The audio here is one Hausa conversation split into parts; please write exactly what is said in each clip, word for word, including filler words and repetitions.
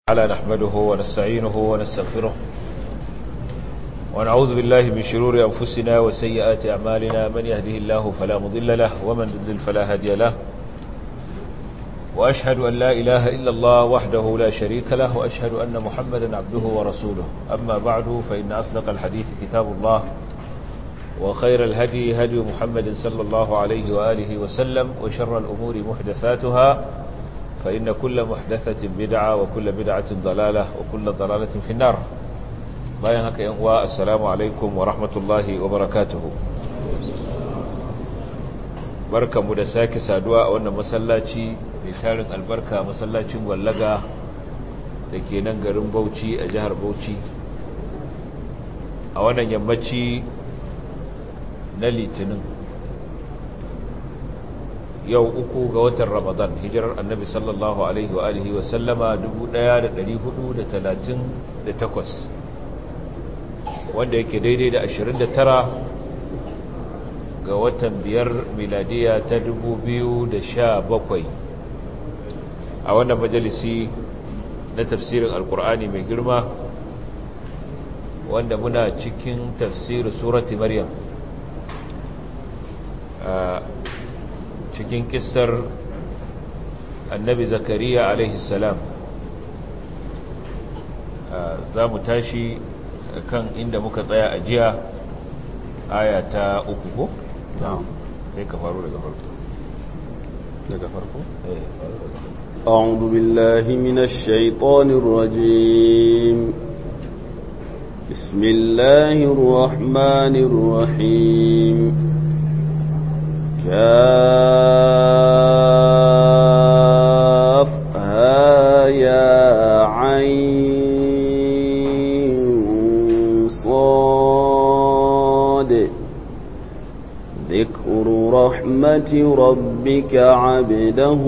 على نحمده ونستعينه ونستغفره ونعوذ بالله من شرور أنفسنا وسيئات أعمالنا من يهده الله فلا مضل له ومن يضلل فلا هادي له وأشهد أن لا إله إلا الله وحده لا شريك له وأشهد أن محمدا عبده ورسوله أما بعد فإن أصدق الحديث كتاب الله وخير الهدي هدي محمد صلى الله عليه وآله وسلم وشر الأمور محدثاتها فإن كل محدثة بدعة وكل بدعة ضلالة وكل ضلالة في النار. باين هكا ينقوى السلام عليكم ورحمة الله وبركاته. بركة مدساك سادواء وانا مسلاتي بسارن البركة مسلاتي مولغا لكي ننقرن بوشي أجهر بوشي وانا يمتي نلي تنن yau uku ga watan Ramadan hijirar annabi sallallahu alaihi wa alihi wa sallama dubu ɗaya da ɗari hudu da talatin da takwas wanda yake daidai da ashirin da tara ga watan biyar miladiya ta dubu biyu da sha bakwai a wannan majalisi na tafsirin alkur'ani mai girma wanda muna cikin tafsirin surati maryam cikin kissar annabi zakariya alaihi salam za mu tashi kan inda muka tsaya a jiya aya ta uku ko? sai ka faru daga farko daga farko? أعوذ بالله من الشيطان الرجيم بسم الله الرحمن الرحيم كافها يا عين صاد ذكر رحمة ربك عبده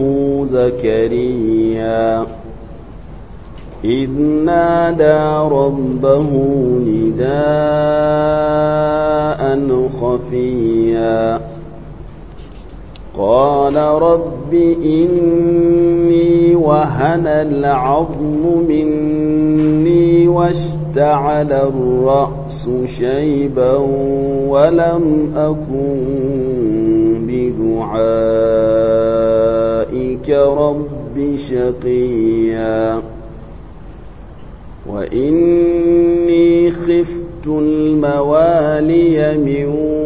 زكريا إذ نادى ربه نداء خفيا قال رب إني وهن العظم مني واشتعل الرأس شيبا ولم أكن بدعائك رب شقيا وإني خفت الموالي من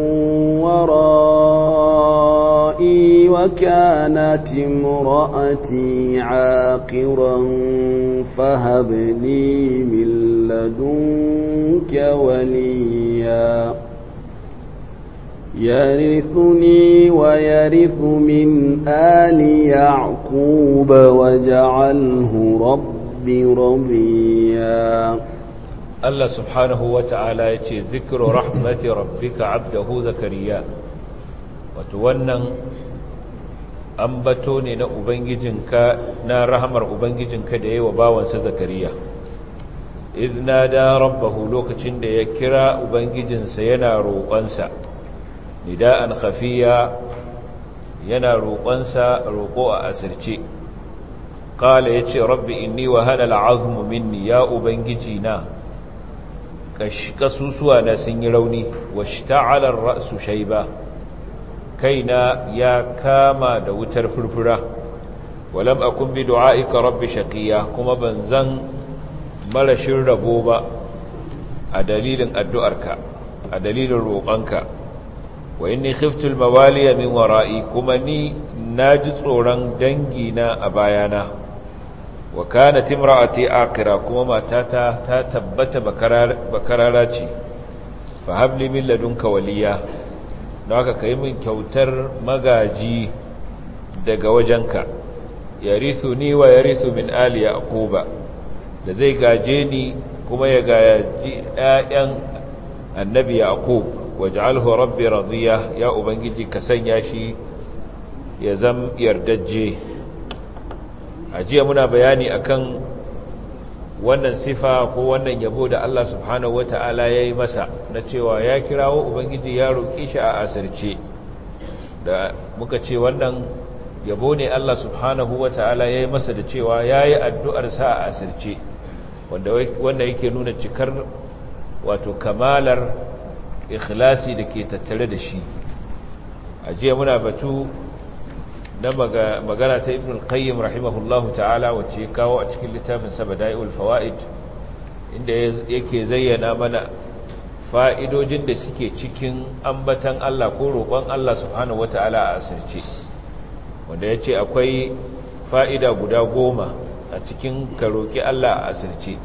ورائي وكانت امرأتي عاقرا فهب لي من لدنك وليا يرثني ويرث من آل يعقوب واجعله رب رضيا. الله سبحانه وتعالى يتي ذكر رحمة ربك عبده زكريا wato wannan ambato ne na ubangijinka na rahamar ubangijinka da yayi wa bawansa zakariya idna da rabbahu lokacin da ya kira ubangijinsa yana roƙonsa nida'an khafiya yana roƙonsa roƙo a asirce qala yace rabbi inni wahana al'azmu minni ya ubangijina kasusuwa na sun yi rauni washta'ala ar-ra'su shayba kaina ya kama da wutar furfura walam akun bi du'aika rabbi shaqiya kuma banzan marashin rabo ba a dalilin addu'arka a dalilin roƙonka wa inni khiftu al-mawaliya min wara'i kuma ni naji tsoron dangina a bayana wa kanat imra'ati aqira kuma matata ta tabbata bakarara ce fa habli min ladunka waliya don haka ka yi min kyautar magaji daga wajenka ya rithu ni wa ya rithu min ali yaquba da zai gaje ni kuma ya gaji ƴaƴan annabi yaqub waj'alhu rabbi radiya ya ubangiji ka sanya shi ya zam yardajje a jiya muna bayani akan wannan sifa ko wannan yabo da Allah subhanahu wata'ala ya yi masa na cewa ya kirawo ubangiji ya roƙi shi a asirce da muka ce wannan yabo ne Allah subhanahu wata'ala yayi masa da cewa yayi addu'ar sa a asirce wanda wanda yake nuna cikar wato kamalar ikhlasi da ke tattare da shi. A jiya muna batu na magana ta Ibn al-Qayyim rahimahullahu ta'ala wacce ya kawo a cikin littafin sa Bada'i'ul Fawaid, inda yake zayyana mana fa'idojin da suke cikin ambatan Allah ko roƙon Allah subhanahu wata'ala a asirce, wanda ya ce akwai fa'ida guda goma a cikin ka roƙi Allah a asirce.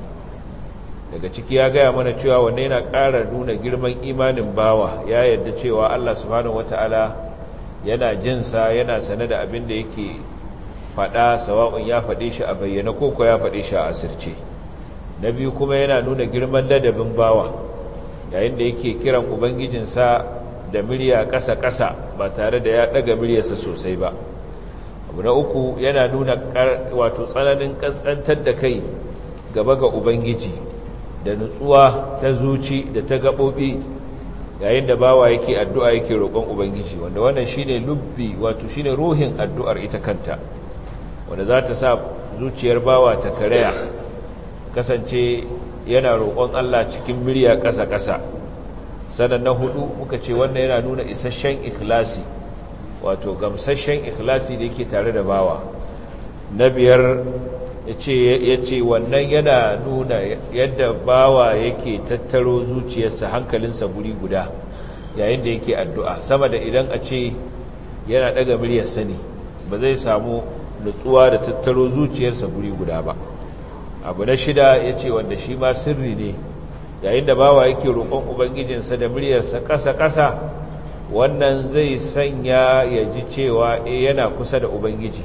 Daga ciki ya gaya mana cewa wanne yana ƙara nuna girman imanin bawa, ya yarda cewa Allah subhanahu wata'ala yana jinsa, yana sane da abin da yake faɗa, sawa'un ya faɗe shi a bayyana ko ko ya faɗe shi a asirce. Na biyu kuma yana nuna girman ladabin bawa yayin da yake kiran ubangijinsa da murya ƙasa-ƙasa ba tare da ya ɗaga muryarsa sosai ba. Abu na uku yana nuna wato tsananin ƙasƙantar da kai gaba ga ubangiji da nutsuwa ta zuci da ta gaɓoɓi yayin da bawa yake addu'a yake roƙon ubangiji, wanda wannan shine lubbi wato shine ruhin addu'ar ita kanta, wanda za ta sa zuciyar bawa ta karaya kasance yana roƙon Allah cikin murya ƙasa-ƙasa. Sannan na hudu muka ce wannan yana nuna isasshen ikhlasi, wato gamsasshen ikhlasi da yake tare da bawa. Na biyar ya ce wannan yana nuna yadda bawa yake tattaro zuciyarsa hankalinsa guri guda yayin da yake addu'a, sama da idan a ce yana ɗaga muryarsa ne ba zai samu nutsuwa da tattaro zuciyarsa guri guda ba. Abu na shida ya ce wanda shi ma sirri ne, yayin da bawa yake roƙon ubangijinsa da muryarsa ƙasa-ƙasa, wannan zai sanya ya ji cewa e yana kusa da ubangiji,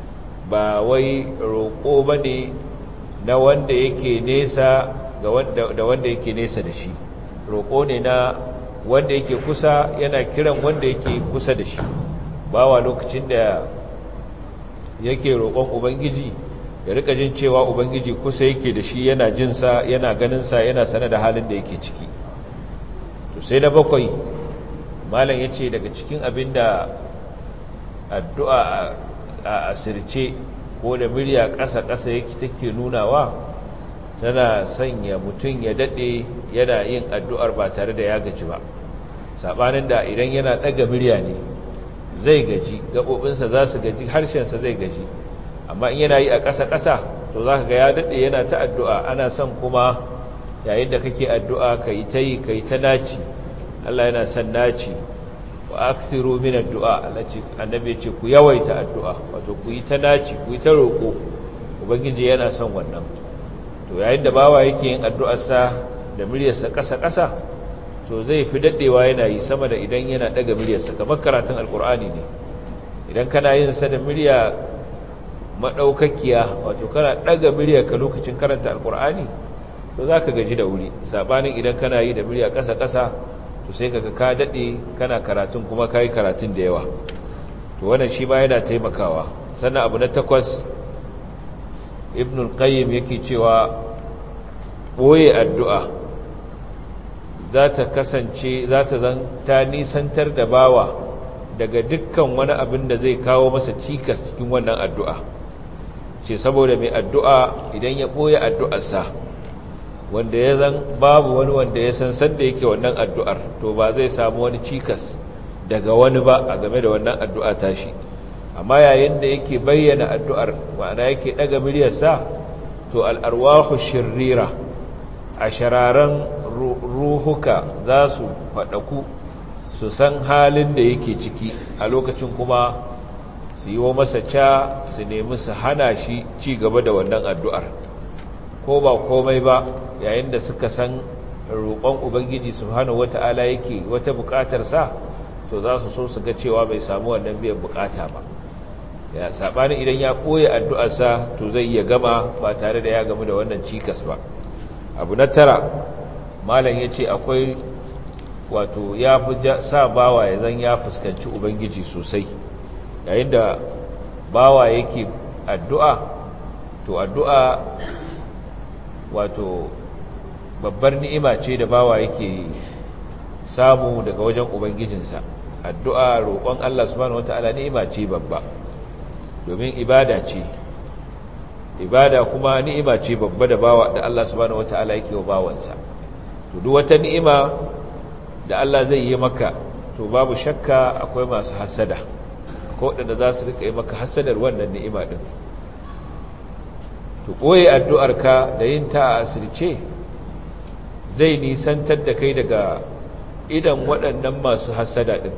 ba wai roƙo ba ne na wanda yake nesa da wanda yake nesa da shi, roƙo ne na wanda yake kusa yana kiran wanda yake kusa da shi. Bawa lokacin da yake roƙon ubangiji ya rika jin cewa ubangiji kusa yake da shi, yana jinsa, yana ganinsa, yana sanar da halin da yake ciki. To sai na bakwai malam ya ce daga cikin abin da addu'a a asirce ko da murya ƙasa-ƙasa yake take nunawa, tana sanya mutum ya daɗe yana yin addu'ar ba tare da ya gaji ba, saɓanin da idan yana ɗaga murya ne zai gaji, gaɓoɓinsa za su gaji, harshensa zai gaji. Amma in yana yi a ƙasa-ƙasa to za ka ga ya daɗe yana ta addu'a. Ana son kuma yayin da kake addu'a ka yi ta yi, ka yi ta naci. Allah yana son naci. Wa aksiru min addu'a, annabi ya ce ku yawaita addu'a, wato ku yi ta naci, ku yi ta roƙo. Ubangiji yana son wannan. To yayin da bawa yake yin addu'arsa da muryarsa ƙasa-ƙasa, to zai fi daɗewa yana yi sama da idan yana ɗaga muryarsa, kamar karatun alƙur'ani ne. Idan kana yin sa da murya maɗaukakiya, wato kana ɗaga muryarka lokacin karanta alƙur'ani, to za ka gaji da wuri, saɓanin idan kana yi da murya ƙasa-ƙasa, to sai kaga ka daɗe kana karatun kuma ka yi karatun da yawa. To wannan shi ma yana taimakawa. Sannan abu na takwas, Ibn al-Qayyim yake cewa ɓoye addu'a za ta kasance za ta zan ta nisantar da bawa daga dukkan wani abin da zai kawo masa cikas cikin wannan addu'a. Ce saboda mai addu'a idan ya ɓoye addu'arsa, wanda ya zan babu wani wanda ya san sanda yake wannan addu'ar, to ba zai samu wani cikas daga wani ba a game da wannan addu'a tashi. Amma yayin da yake bayyana addu'ar, ma'ana yake ɗaga muryarsa, to al'arwahu shirira, a shararan ruhuka za su faɗaku su san halin da yake ciki, a lokacin kuma su yi wa masa ca su nemi su hana shi ci gaba da wannan addu'ar. Ko ba komai ba, yayin da suka san roƙon ubangiji subhanahu wata'ala yake wata buƙatar sa, to za su so su ga cewa bai samu wannan biyan buƙata ba. Ya saɓani idan ya ɓoye addu'arsa, to zai iya gama ba tare da ya gamu da wannan cikas ba. Abu na tara, malam ya ce akwai wato ya fi sa bawa ya zan ya fuskanci ubangiji sosai. Yayin da bawa yake addu'a, to addu'a wato babbar ni'ima ce da bawa yake samu daga wajen ubangijinsa. Addu'a roƙon Allah subhanahu wata'ala ni'ima ce babba. domin ibada ce ibada kuma ni'ima ce babba da bawa da Allah subhanahu wataala yake wa bawansa to duk wata ni'ima da Allah zai yi maka to babu shakka akwai masu hasada ko wadanda za su rika yi maka hasadar wannan ni'ima din to koyi addu'arka da yin ta a asirce zai nisantar da kai daga idan waɗannan masu hasada din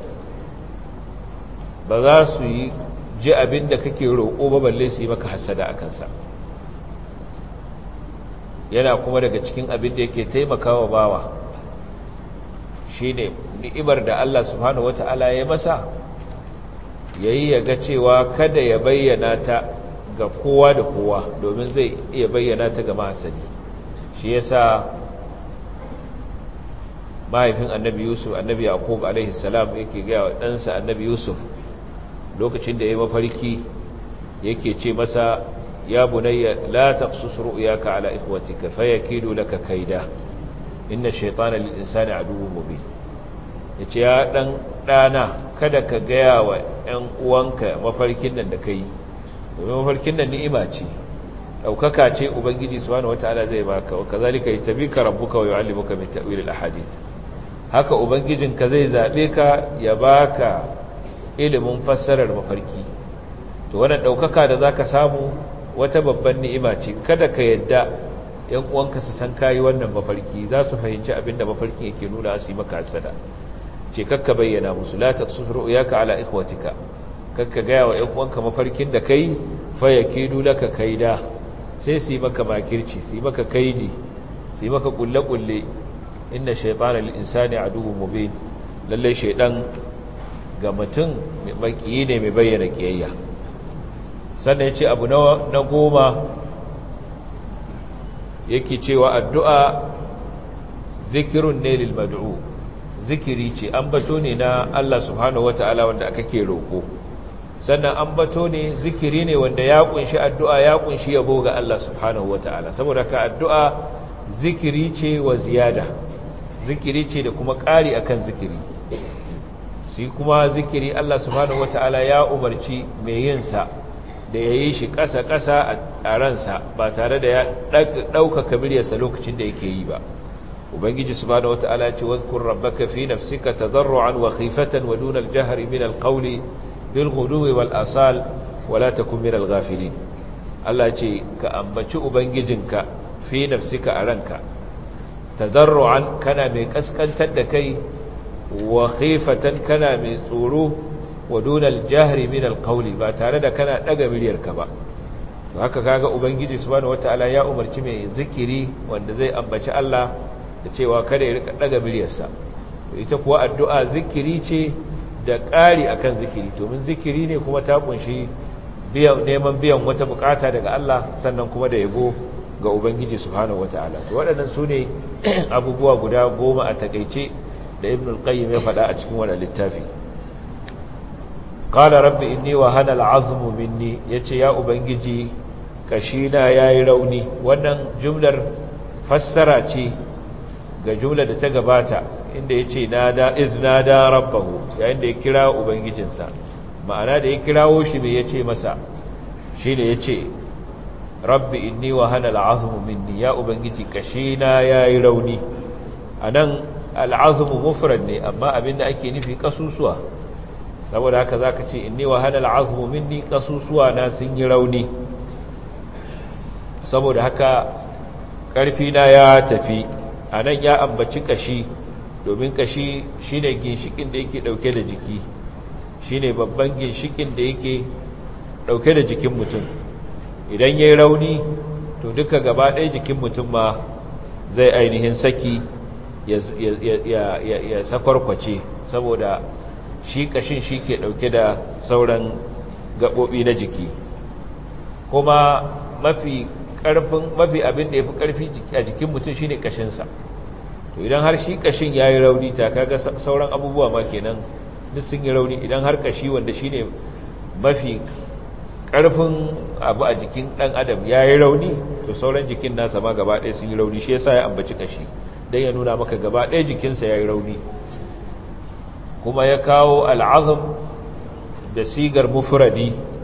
ba za su yi ji abin da kake roƙo ba balle su yi maka hasada a kansa yana kuma daga cikin abin da yake taimakawa bawa shine ni'imar da Allah subhanahu wata'ala ya masa yayi ya ga cewa kada ya bayyana ta ga kowa da kowa domin zai iya bayyana ta ga mahasadi shi yasa mahaifin annabi Yusuf annabi Yaqub alaihi salam yake ga wa ɗansa annabi Yusuf lokacin da ya mafarki yake ce masa ya bunayya la taqsus ru'yaka ala ikhwatika fayakidu laka kaida inna shaytana lil insani aduwwun mubin yace ya dan dana kada ka gaya wa ƴan uwanka mafarkin nan da kai domin mafarkin nan ni'ima ce daukaka ce ubangiji subhanahu wataala zai baka wa kazalika yatabika rabbuka wa yu'allimuka min ta'wil al ahadith haka ubangijinka zai zabe ka ya baka ilimin fassarar mafarki to wannan daukaka da zaka samu wata babban ni'ima ce kada ka yadda yan uwanka su san kai wannan mafarki za su fahimci abinda mafarkin yake nuna su yi maka hasada ce kakka bayyana musu la taqsus ru'yaka ala ikhwatika kakka ga wa yan uwanka mafarkin da kai fa yakidu laka kaida sai su yi maka makirci su yi maka kaidi su yi maka kulle kulle inna shaytana lil insani aduwwun mubin lalle shaydan ga mutum makiyi ne mai bayyana kiyayya sannan ya ce abu na goma yake cewa addu'a zikirun ne lil mad'u zikiri ce ambato ne na Allah subhanahu wata'ala wanda aka ke roƙo sannan ambato ne zikiri ne wanda ya kunshi addu'a ya kunshi yabo ga Allah subhanahu wata'ala saboda ka addu'a zikiri ce wa ziyada zikiri ce da kuma ƙari akan zikiri shi kuma zikiri Allah subhanahu wata'ala ya umarci mai yin sa da ya yi shi ƙasa-ƙasa a ransa ba tare da ya ɗaukaka miryarsa lokacin da yake yi ba ubangiji subhanahu wata'ala ce wadhkur rabbaka fi nafsika tadarruan wa khifatan wa duna al-jahri min al-qawli bil ghuduwi wal asal wa la takun min al-ghafilin Allah ce ka ambaci ubangijinka fi nafsika a ranka tadarruan kana mai kaskantar da kai wa khifatan kana mai tsoro wa dunal jahri min alqawli ba tare da kana daga miliyarka ba to haka kaga ubangiji subhanahu wataala ya umarci mai zikiri wanda zai ambaci Allah da cewa kada ya rika daga miliyarsa to ita kuwa addu'a zikiri ce da ƙari akan zikiri domin zikiri ne kuma ta kunshi biyan neman biyan wata bukata daga Allah sannan kuma da yabo ga ubangiji subhanahu wataala to waɗannan sune abubuwa guda goma a takeice da ibn al-qayyim ya faɗa a cikin wannan littafi qala rabbi inni wa hana al-'azmu minni yace ya ubangiji kashina yayi rauni wannan jumlar fassara ce ga jumlar da ta gabata inda yace nada iznada rabbahu yayin da ya kira ubangijinsa ma'ana da ya kirawo shi me yace masa shine yace rabbi inni wa hana al-'azmu minni ya ubangiji kashina yayi rauni anan al-'azmu mufrad ne amma abinda ake nufi kasusuwa saboda haka zaka ce inni wa hana al-'azmu minni kasusuwa na sun yi rauni saboda haka karfi na ya tafi anan ya ambaci kashi domin kashi shine ginshikin da yake dauke da jiki shine babban ginshikin da yake dauke da jikin mutum idan yayi rauni to duka gaba ɗaya jikin mutum ma zai ainihin saki ya ya ya ya sakwarkwace saboda shi kashin shi ke dauke da sauran gabobi na jiki kuma mafi karfin mafi abin da yafi karfi a jikin mutum shine kashin sa to idan har shi kashin yayi rauni ta kaga sauran abubuwa ma kenan duk sun yi rauni idan har kashi wanda shine mafi karfin abu a jikin dan adam yayi rauni to sauran jikin nasa ma gaba ɗaya sun yi rauni shi yasa ya ambaci kashi dan ya nuna maka gaba ɗaya jikinsa yayi rauni kuma ya kawo al'azm da sigar mufradi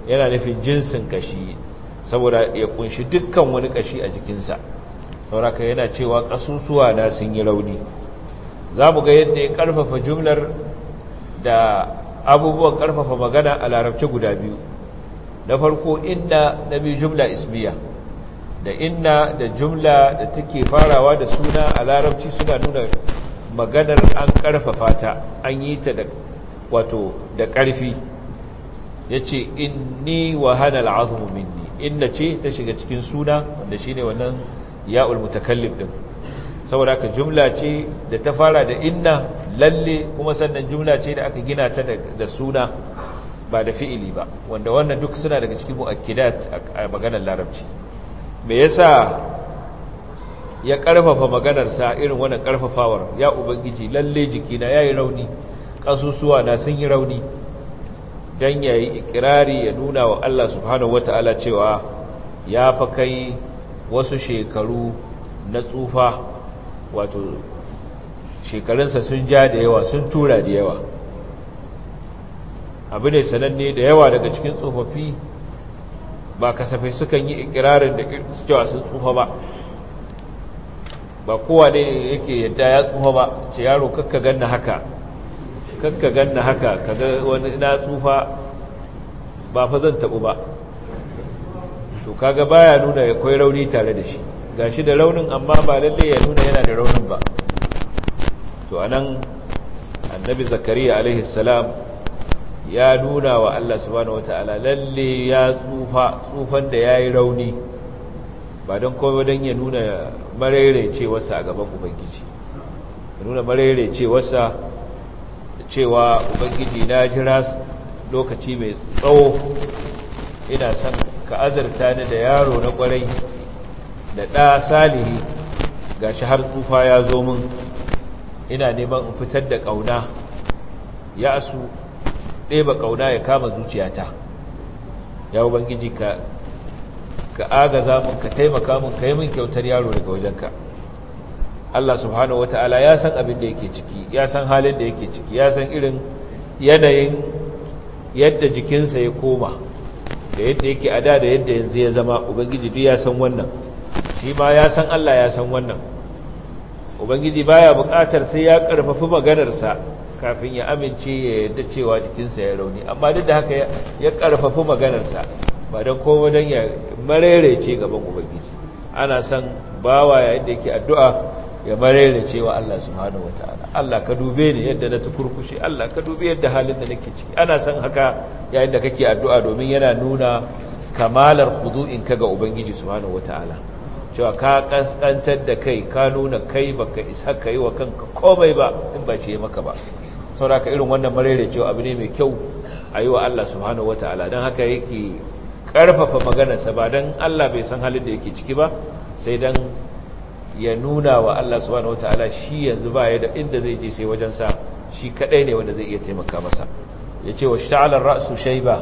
yana nufin jinsin kashi saboda ya kunshi dukkan wani kashi a jikinsa sauraka yana cewa kasusuwa na sun yi rauni za mu ga yadda ya karfafa jumlar da abubuwan karfafa magana a larabci guda biyu na farko inna na biyu jumla ismiya da inna da jumla da take farawa da suna a larabci suna nuna maganar an karfafa ta an yi ta da wato da karfi yace inni wa hana al'azmu minni inna ce ta shiga cikin suna wanda shine wannan ya'ul mutakallim din saboda haka jumla ce da ta fara da inna lalle kuma sannan jumla ce da aka gina ta da suna ba da fi'ili ba wanda wannan duk suna daga cikin mu'akkidat a maganar larabci me yasa ya karfafa maganar sa irin wannan karfafawar ya ubangiji lalle jikina yayi rauni kasusuwa na sun yi rauni dan yayi ikrari ya nuna wa Allah subhanahu wataala cewa ya fa kai wasu shekaru na tsufa wato shekarunsa sun ja da yawa sun tura da yawa abu ne sananne da yawa daga cikin tsofaffi ba kasafai sukan yi ikirarin da cewa sun tsufa ba ba kowa ne yake yadda ya tsufa ba ce yaro kakka ganna haka kakka ganna haka kaga wani na tsufa ba fa zan tabu ba to kaga baya nuna akwai rauni tare da shi gashi da raunin amma ba lalle ya nuna yana da raunin ba to anan annabi zakariya alaihi salam ya nuna wa Allah subhanahu wataala lalle ya tsufa tsufan da yayi rauni ba don komai don ya nuna marerecewarsa a gaban ubangiji ya nuna marerecewarsa cewa ubangiji na jira lokaci mai tsawo ina son ka azarta ni da yaro na kwarai da ɗa salihi gashi har tsufa ya zo min ina neman in fitar da ƙauna ya su ɗeba ƙauna ya kama zuciyata ya ubangiji ka ka agaza mun ka taimaka mun ka yi min kyautar yaro daga wajenka Allah subhanahu wata'ala ya san abin da yake ciki ya san halin da yake ciki ya san irin yanayin yadda jikinsa ya koma da yadda yake a da da yadda yanzu ya zama ubangiji duk ya san wannan shi ma ya san Allah ya san wannan ubangiji baya buƙatar sai ya ƙarfafi maganarsa kafin ya amince ya yarda cewa jikinsa ya rauni amma duk da haka ya ƙarfafi maganarsa ba don kowa don ya marerece gaban ubangiji ana san bawa yayin da yake addu'a ya marerece wa Allah subhanahu wataala Allah ka dube ni yadda na tukurkushe Allah ka dube yadda halin da nake ciki ana san haka yayin da kake addu'a domin yana nuna kamalar khudu'in ka ga ubangiji subhanahu wataala cewa ka kaskantar da kai ka nuna kai baka isa kai wa kanka komai ba in ba shi maka ba saboda irin wannan marerecewa abu ne mai kyau a yi wa Allah subhanahu wataala don haka yake ƙarfafa maganarsa ba don Allah bai san halin da yake ciki ba sai don ya nuna wa Allah subhanahu wataala shi yanzu ba ya da inda zai je sai wajensa shi kadai ne wanda zai iya taimaka masa ya ce wa shta'alar ra'su shayba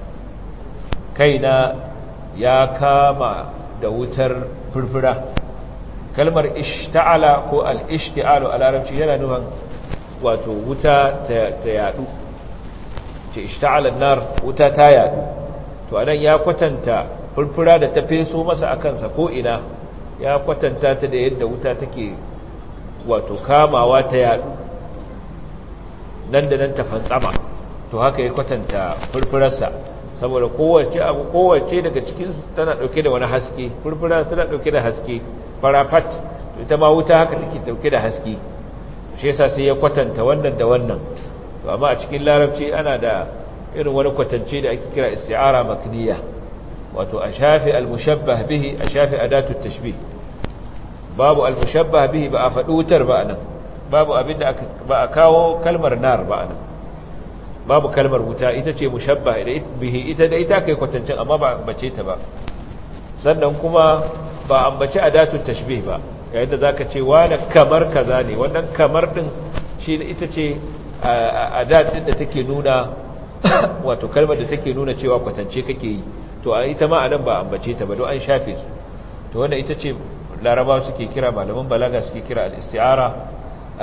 kaina ya kama da wutar furfura kalmar ishta'ala ko al-ishti'alu a larabci yana nufin wato wuta ta yadu ce ishta'alar nar wuta ta yadu to anan ya kwatanta furfura da ta feso masa a kansa ko ina ya kwatanta ta da yadda wuta take wato kamawa ta yadu nan da nan ta fantsama to haka ya kwatanta furfurarsa saboda kowace abu kowace daga cikin tana dauke da wani haske furfura tana dauke da haske farafat ita ma wuta haka take dauke da haske shi yasa sai ya kwatanta wannan da wannan to amma a cikin larabci ana da irin wani kwatance da ake kira isti'ara makniya wato a shafi al-mushabbah bihi a shafi adatu tashbih babu al-mushabbah bihi ba a faɗi wutar ba anan babu abinda ba a kawo kalmar nar ba anan babu kalmar wuta ita ce mushabbah bihi ita da ita kai kwatancin amma ba ambace ta ba sannan kuma ba ambace adatu tashbih ba yayin da zaka ce wani kamar kaza ne wannan kamar din shi ita ce adat din da take nuna wato kalmar da take nuna cewa kwatance kake yi to ita ma anan ba ambace ta ba don an shafe su to wannan ita ce larabawa suke kira malaman balaga suke kira al-isti'ara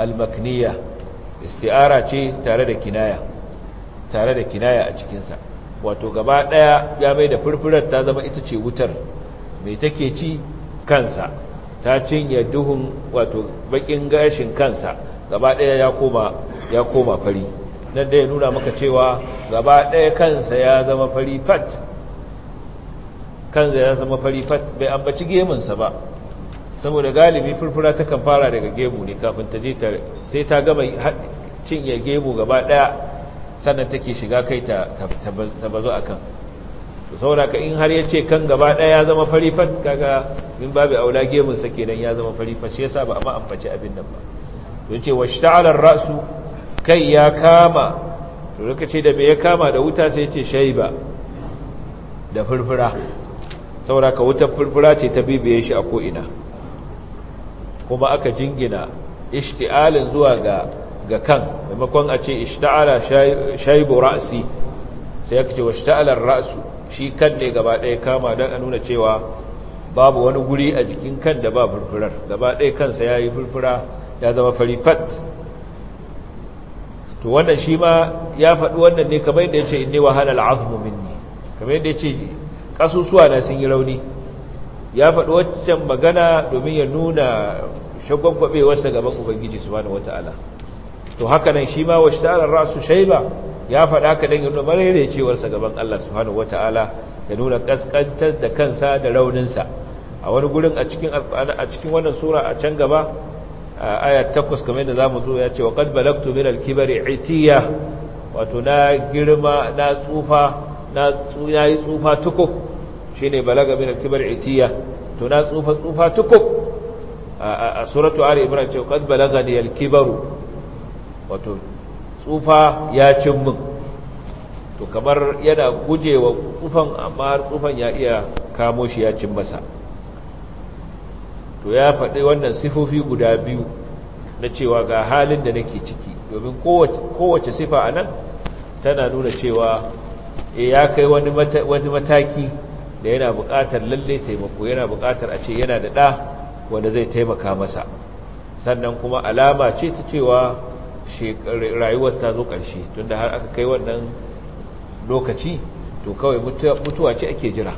al-makniya isti'ara ce tare da kinaya tare da kinaya a cikin sa wato gaba ɗaya ya mai da furfurar ta zama ita ce wutar mai take ci kansa, ta cinye duhun wato bakin gashin kansa gaba ɗaya ya koma ya koma fari. nan da ya nuna maka cewa gaba ɗaya kansa ya zama fari fat, kansa ya zama fari fat, bai ambaci gemunsa ba saboda galibi furfura ta kan fara daga gemu ne kafin ta je ta sai ta gama cinye gemu gaba ɗaya sannan take shiga kai ta ta bazo akan. to saboda ka in har ya ce kan gaba ɗaya ya zama fari fat, kaga min babu aula gemunsa kenan ya zama fari fat, shi yasa ba amma ambaci abin nan ba. don ce washta'ala ar-ra'su, kai ya kama, to lokaci da me ya kama da wuta sai ce shaiba da furfura, saboda ka wutar furfura ce ta bibiye shi a ko'ina, kuma aka jingina ishti'alin zuwa ga ga kan, maimakon a ce ishta'ala shaibu ra'si sai aka ce washta'ala ar-ra'su, shi kan ne gaba ɗaya kama don a nuna cewa babu wani guri a jikin kan da ba furfurar, gaba ɗaya kansa ya yi furfura ya zama fari fat. to wannan shi ma ya faɗi wannan ne kamar yadda ya ce inni wahala al'azmu minni, kamar yadda ya ce ƙasusuwa na sun yi rauni. ya faɗi waccan magana domin ya nuna shagwagwabewarsa gaban ubangiji subhanahu wata'ala. to haka nan shi ma washta'ala ra'su shayba ya faɗa ka dan ya nuna marerecewarsa gaban Allah subhanahu wata'ala, ya nuna kaskantar da kansa da rauninsa. a wani gurin a cikin a cikin wannan sura a can gaba aya takwas kamar yadda zamu zo ya ce wa qad balagtu min al-kibri itiya, wato na girma na tsufa na yi tsufa tuko, shine balaga min al-kibri itiya, to na tsufa tsufa tuko. a suratu ali imran ce qad balagani al-kibru, wato tsufa ya cin min, to kamar yana gujewa tsufan amma tsufan ya iya kamo shi ya cin masa. to ya faɗi wannan sifofi guda biyu na cewa ga halin da nake ciki, domin kowace sifa a nan tana nuna cewa e ya kai wani mataki da yana buƙatar lalle taimako, yana buƙatar a ce yana da ɗa wanda zai taimaka masa. sannan kuma alama ce ta cewa rayuwar ta zo ƙarshe, tunda har aka kai wannan lokaci to kawai mutuwa ce ake jira.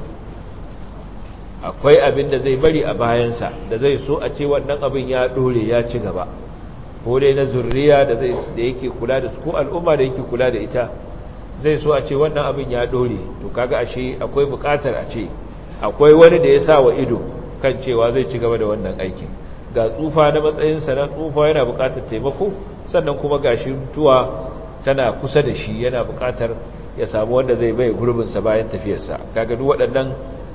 akwai abin da zai bari a bayansa da zai so a ce wannan abin ya dore ya ci gaba, ko dai na zurriya da zai da yake kula da su, ko al'umma da yake kula da ita zai so a ce wannan abin ya dore. to kaga ashe akwai bukatar a ce akwai wani da ya sa wa ido kan cewa zai ci gaba da wannan aikin. ga tsufa na matsayinsa na tsufa yana bukatar taimako, sannan kuma gashi mutuwa tana kusa da shi, yana bukatar ya samu wanda zai bai gurbinsa bayan tafiyarsa. kaga duk waɗannan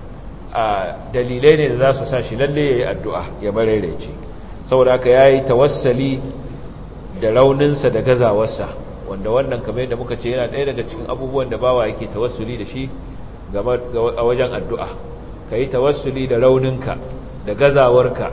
a dalilai ne da za su sa shi lalle ya yi addu'a ya mararece, saboda haka ya yi tawassali da rauninsa da gazawarsa, wanda wannan kamar yadda muka ce yana ɗaya daga cikin abubuwan da bawa yake tawassuli da shi a wajen addu'a. ka yi tawassuli da rauninka da gazawarka,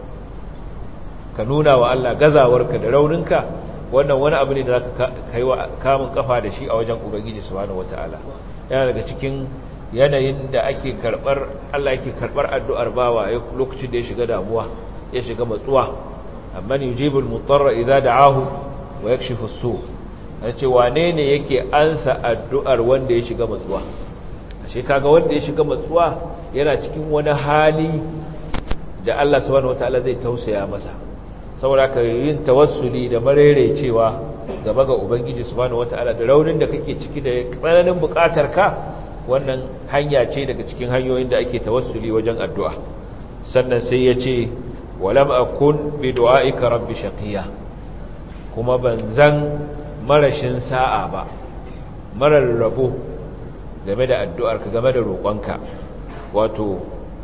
ka nuna wa Allah gazawarka da rauninka, wannan wani abu ne da za ka kai wa kamun kafa da shi a wajen ubangiji subhanahu wata'ala. yana daga cikin yanayin da ake karbar Allah yake karbar addu'ar bawa lokacin da ya shiga damuwa, ya shiga matsuwa. amma yujibul mutarra idza da'ahu wa yakshifu as-su, yace wane ne yake ansa addu'ar wanda ya shiga matsuwa? ashe kaga wanda ya shiga matsuwa yana cikin wani hali da Allah subhanahu wataala zai tausaya masa. saboda ka yin tawassuli da marerecewa gaba ga ubangiji subhanahu wataala da raunin da kake ciki da tsananin bukatar ka, wannan hanya ce daga cikin hanyoyin da ake tawassuli wajen addu'a. sannan sai ya ce walam akun bi du'aika rabbi shaqiya, kuma ban zan marashin sa'a ba, marar rabo game da addu'arka, game da roƙonka. wato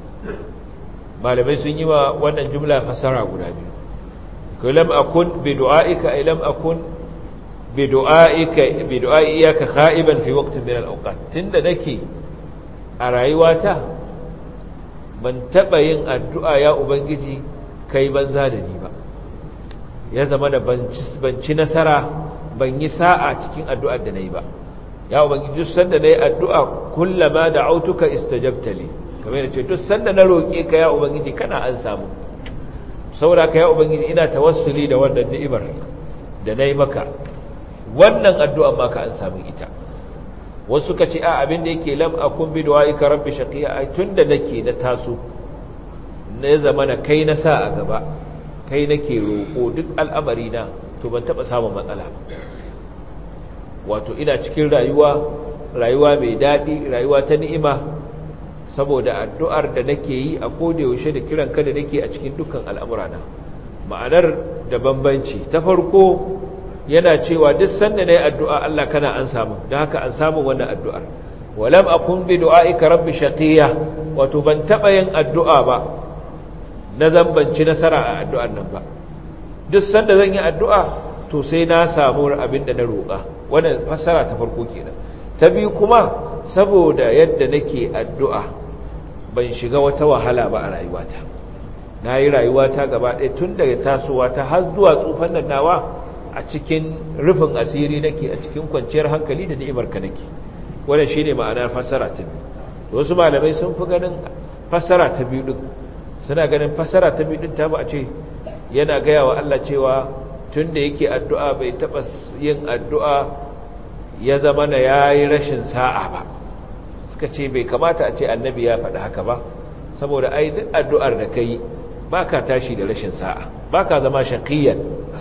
malamai sun yi wa wannan jumla fasara guda biyu. lam akun bi du'aika ay lam akun bi du'aika bi du'aika kha'iban fi waqtin min al-awqat, tunda nake a rayuwata ban taba yin addu'a ya ubangiji kai banza da ni ba, ya zama da ban ci nasara, ban yi sa'a cikin addu'ar da nayi ba. ya ubangiji duk sanda nayi addu'a kullama da'autuka istajabta li, kamar yace duk sanda na roke ka ya ubangiji kana an samu. saboda ka ya ubangiji ina tawassuli da wannan ni'imar da nayi maka, wannan addu'a ma ka an samu ita. wasu suka ce a abin da yake lam akun bi du'aika rabbi shaqiya ai tunda nake na taso na zama na kai na sa a gaba kai nake roƙo duk al'amari na to ban taɓa samun matsala ba wato ina cikin rayuwa rayuwa mai daɗi rayuwa ta ni'ima saboda addu'ar da nake yi a koda yaushe da kiran ka da nake a cikin dukkan al'amurana ma'anar da bambanci ta farko yana cewa duk sanda nayi addu'a Allah kana an samu don haka an samu wannan addu'ar walam akun bi du'aika rabbi shaqiya wato ban taɓa yin addu'a ba na zambanci nasara a addu'ar nan ba duk sanda zan yi addu'a to sai na samu abin da na roƙa wannan fassara ta farko kenan ta biyu kuma saboda yadda nake addu'a ban shiga wata wahala ba a rayuwata na yi rayuwata gaba ɗaya tun daga tasowa ta har zuwa tsufan nan nawa a cikin rufin asiri nake a cikin kwanciyar hankali da ni'imar ka nake wannan shine ma'anar fassara ta biyu wasu malamai sun fi ganin fassara ta biyu din suna ganin fassara ta biyu din ta ba a ce yana gaya wa Allah cewa tun da yake addu'a bai taɓa yin addu'a ya zama na ya yi rashin sa'a ba suka ce bai kamata a ce annabi ya faɗi haka ba saboda ai duk addu'ar da ka yi ba ka tashi da rashin sa'a ba ka zama shaƙiyyar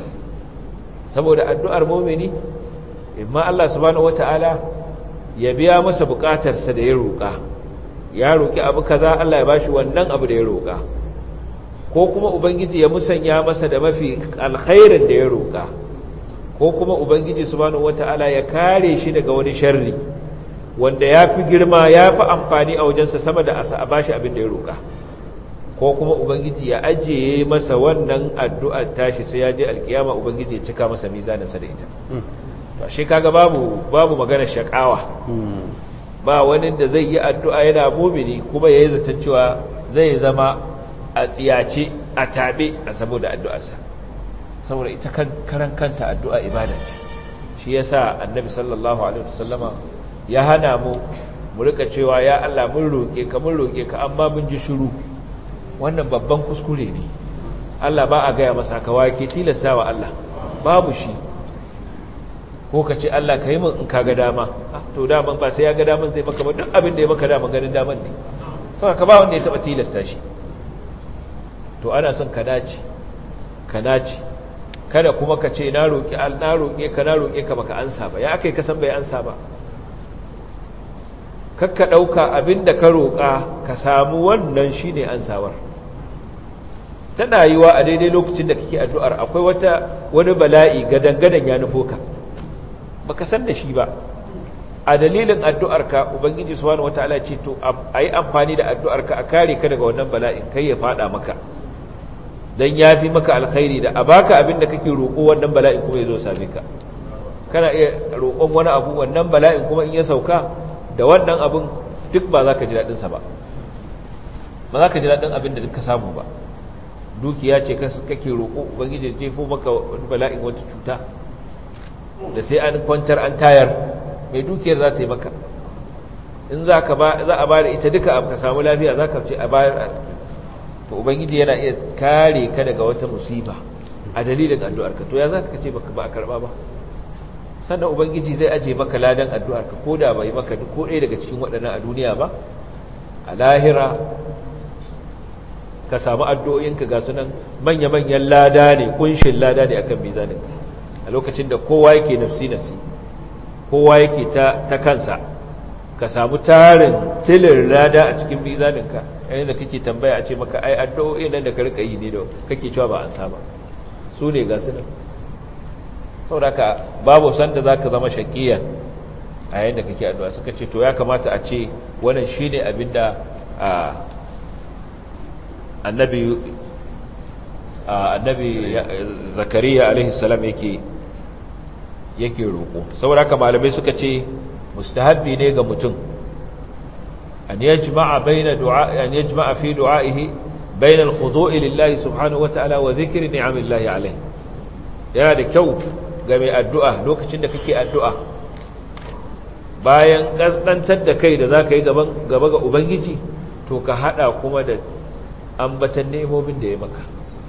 saboda addu'ar momini imma Allah subhanahu wata'ala ya biya masa buƙatarsa da ya roƙa ya roƙi abu kaza Allah ya bashi wannan abu da ya roƙa ko kuma ubangiji ya musanya masa da mafi alkhairin da ya roƙa ko kuma ubangiji subhanahu wata'ala ya kare shi daga wani sharri wanda ya fi girma ya fi amfani a wajensa sama da a bashi abin da ya roƙa ko kuma ubangiji ya ajiye masa wannan addu'ar tashi sai ya je alkiyama ubangiji ya cika masa mizaninsa da ita to shi kaga babu babu magana shakawa ba wani da zai yi addu'a yana mumini kuma yayi zaton cewa zai zama a tsiyace a tabe a saboda addu'arsa saboda ita karan kanta addu'a ibada ce shi yasa annabi sallallahu alaihi wasallama ya hana mu mu rika cewa ya Allah mun roke ka mun roke ka amma mun ji shiru wannan babban kuskure ne Allah ba a gaya masa haka wake tilastawa Allah babu shi ko ka ce Allah ka yi min in ka ga dama to daman ba sai ya ga daman zai maka ba duk abin da ya maka daman ganin daman ne saboda ka ba wanda ya taba tilasta shi to ana son ka dace ka dace kada kuma ka ce na roƙi na roƙe ka na roƙe ka baka ansa ba ya akai ka san bai ansa ba kakka dauka abinda ka roƙa ka samu wannan shine ansawar tana yiwa a daidai lokacin da kake addu'ar akwai wata wani bala'i gadangadan ya nufo ka baka san da shi ba a dalilin addu'arka ubangiji subhanahu wataala ce to ayi amfani da addu'arka a kare ka daga wannan bala'in kai ya fada maka dan yafi maka alkhairi da a baka abinda kake roƙo wannan bala'in kuma yazo same ka kana iya roƙon wani abu wannan bala'in kuma in ya sauka da wannan abun duk ba za ka ji dadin sa ba ba za ka ji dadin abin da duka samu ba dukiya ce kake roƙo ubangiji ya jefo maka wani bala'in wata cuta da sai an kwantar an tayar mai dukiyar za ta yi maka in za a ba da ita duka ka samu lafiya za ka ce a bayar to ubangiji yana iya kare ka daga wata musiba a dalilin addu'arka to ya za ka ce ba a karba ba sannan ubangiji zai aje maka ladan addu'arka ko da bai maka ko ɗaya daga cikin waɗannan a duniya ba a lahira ka samu addu'o'inka ga sunan manya-manyan lada ne kunshin lada ne akan mizaninka a lokacin da kowa yake nafsi-nafsi kowa yake ta, ta kansa ka samu tarin tilin lada a cikin mizaninka yayin da kake tambaya a ce maka ai addu'o'i nan da ka rika yi ne da kake cewa ba an saba su ne ga su nan saboda babu sanda za ka zama shaƙiya a yayin da kake addu'a suka ce to ya kamata a ce wannan shi ne abin da annabi annabi zakariya alaihi salam yake yake roƙo saboda haka malamai suka ce mustahabbi ne ga mutum an yajma'a baina du'a an yajma'a fi du'a'ihi baina al-khudu'i lillahi subhanahu wata'ala wa dhikri ni'amillahi alayhi yana da kyau ga mai addu'a lokacin da kake addu'a bayan kasdantar da kai da zaka yi gaban gaba ga ubangiji to ka hada kuma da ambatan ne'imomin da ya maka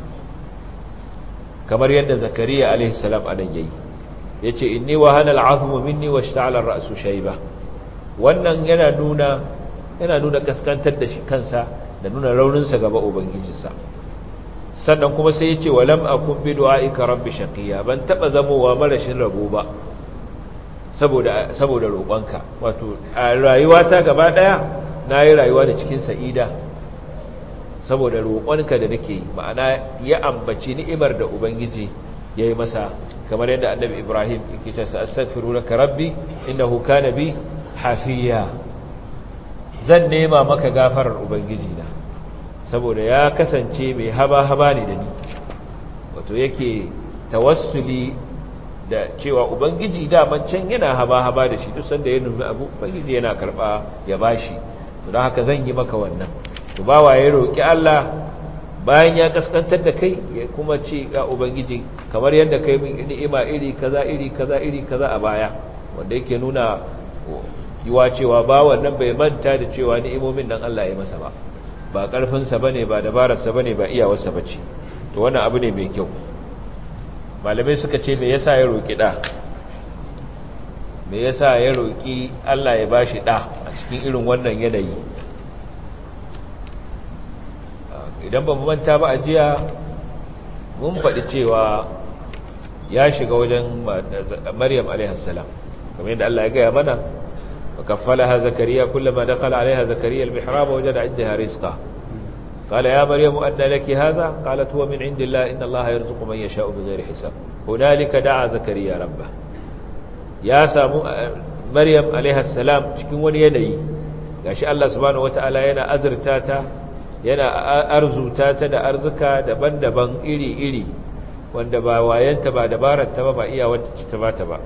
kamar yadda zakariya alaihi salam anan yayi yace inni wahana al'azmu minni washta'ala ar-ra'su shayba wannan yana nuna yana nuna kaskantar da shi kansa da nuna rauninsa gaba ubangijinsa. Sannan kuma sai ya ce walam akun bi du'aika rabbi shaqiya, ban taba zamowa marashin rabo ba saboda saboda roƙonka. Wato a rayuwata gaba daya nayi rayuwa da cikin sa'ida saboda roƙonka da nake yi. Ma'ana ya ambaci ni'imar da ubangiji yayi masa, kamar yadda annabi Ibrahim yake cewa astaghfiru laka rabbi innahu kana bi hafiya, zan nema maka gafarar ubangiji na saboda ya kasance mai haba-haba ne da ni. Wato yake tawassuli da cewa ubangiji daman can yana haba-haba da shi, duk sanda ya nemi abu ubangiji yana karba ya bashi, to don haka zan yi maka wannan. To bawa ya roki Allah bayan ya kaskantar da kai, ya kuma ce ga ubangiji kamar yadda kai min ni'ima iri kaza iri kaza iri kaza a baya, wanda yake nuna yiwa cewa bawan nan bai manta da cewa ni'imomin nan Allah ya masa ba, ba ƙarfinsa ba ne, ba dabararsa ba ne, ba iyawarsa ba ce. To wannan abu ne mai kyau. Malamai suka ce me yasa ya roƙi ɗa, me yasa ya roƙi Allah ya bashi ɗa a cikin irin wannan yanayi. Idan ba mu manta ba a jiya mun faɗi cewa ya shiga wajen Maryam alaihi salam, kamar yadda Allah ya gaya mana وكفلها زكريا كلما دخل عليها زكريا المحراب وجد عندها رزقا قال يا مريم أن لك هذا قالت هو من عند الله إن الله يرزق من يشاء بغير حساب هنالك دعا زكريا ربه يا سامو مريم عليها السلام cikin wani yanayi gashi Allah subhanahu wataala yana azurta ta, yana arzuta ta da arzuka daban-daban iri-iri wanda ba wayanta ba dabararta ba ba iya wata ta bata ba.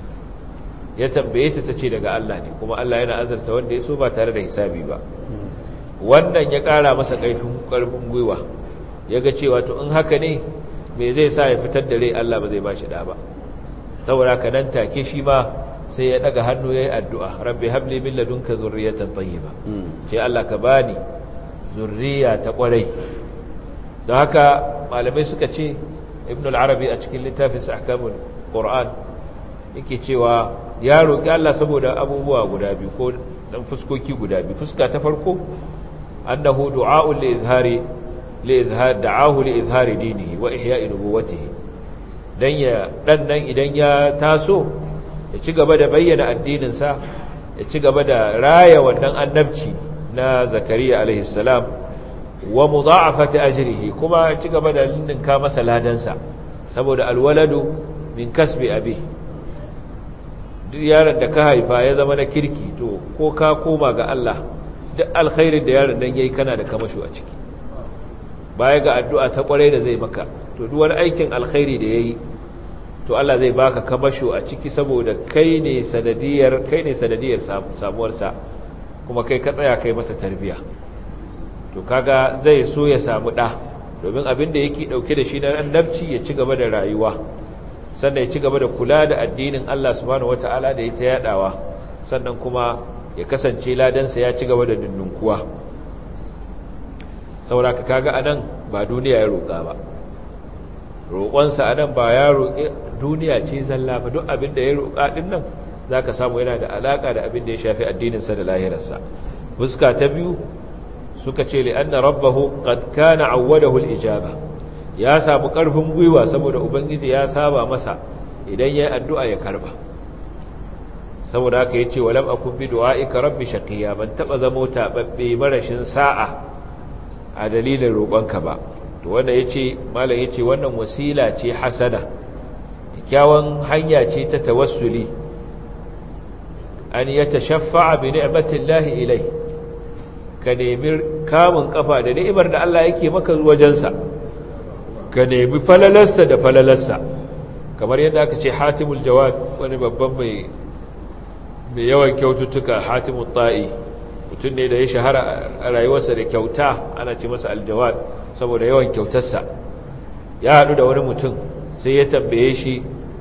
Ya tambaye ta tace daga Allah ne, kuma Allah yana azurta wanda ya so ba tare da hisabi ba. Wannan ya ƙara masa ƙarfin ƙarfin gwiwa, ya ga cewa to in haka ne me zai sa ya fitar da rai Allah ba zai ba shi da ba. Saboda ka nan take shi ma sai ya daga hannu yayi addu'a, rabbi habli min ladunka zurriyatan tayyiba, ce Allah ka bani zurriya ta ƙwarai. Don haka malamai suka ce, Ibn al-Arabi a cikin littafinsa Ahkamul Qur'an yake cewa ya roƙi Allah saboda abubuwa guda biyu ko dan fuskoki guda biyu. Fuska ta farko annahu du'a'un li izhari li izhar da'ahu li izhari dinihi wa ihya'i nubuwwatihi, dan ya dan nan idan ya taso ya ci gaba da bayyana addinin sa, ya ci gaba da raya wannan annabci na Zakariya alaihi salam wa mudha'afati ajrihi, kuma ya ci gaba da ninka masa ladansa, saboda alwaladu min kasbi abi. Duk yaron da ka haifa ya zama na kirki, to ko ka koma ga Allah duk alkhairin da yaron nan yayi kana da kamasho a ciki, baya ga addu'a ta kwarai da zai maka, to duk wani aikin alkhairi da yayi to Allah zai baka kamasho a ciki, saboda kai ne sanadiyar kai ne sanadiyar samuwar sa, kuma kai ka tsaya kai masa tarbiya. To kaga zai so ya samu da, domin abin da yake dauke da shi na annabci ya ci gaba da rayuwa, sannan ya ci gaba da kula da addinin Allah subhanahu wata'ala da ya ta yadawa, sannan kuma ya kasance ladansa ya ci gaba da nunnunkuwa. sauraka kaga anan ba duniya ya roƙa ba, roƙonsa anan ba ya roƙi duniya ce zalla ba, duk abin da ya roƙa din nan zaka samu yana da alaka da abin da ya shafi addininsa da lahirarsa. Fuska ta biyu suka ce li anna rabbahu qad kana awwadahu al-ijaba, ya samu ƙarfin gwiwa saboda ubangiji ya saba masa idan yayi addu'a ya karba. Saboda haka yace walam akun bi du'aika rabbi shaqiya, ban taba zamo tababbe marashin sa'a a dalilin roƙonka ba. To wanda yace malam yace wannan wasila ce hasana, kyawun hanya ce ta tawassuli, an yatashaffa'a bi ni'matillahi ilai, ka nemi kamun kafa da ni'imar da Allah yake maka wajensa, ka nemi falalarsa da falalarsa, kamar yadda aka ce Hatimul Jawad, wani babban mai mai yawan kyaututtuka, Hatimul Ta'i, mutum ne da ya shahara a rayuwarsa da kyauta, ana ce masa Aljawad saboda yawan kyautarsa. Ya haɗu da wani mutum sai ya tambaye shi,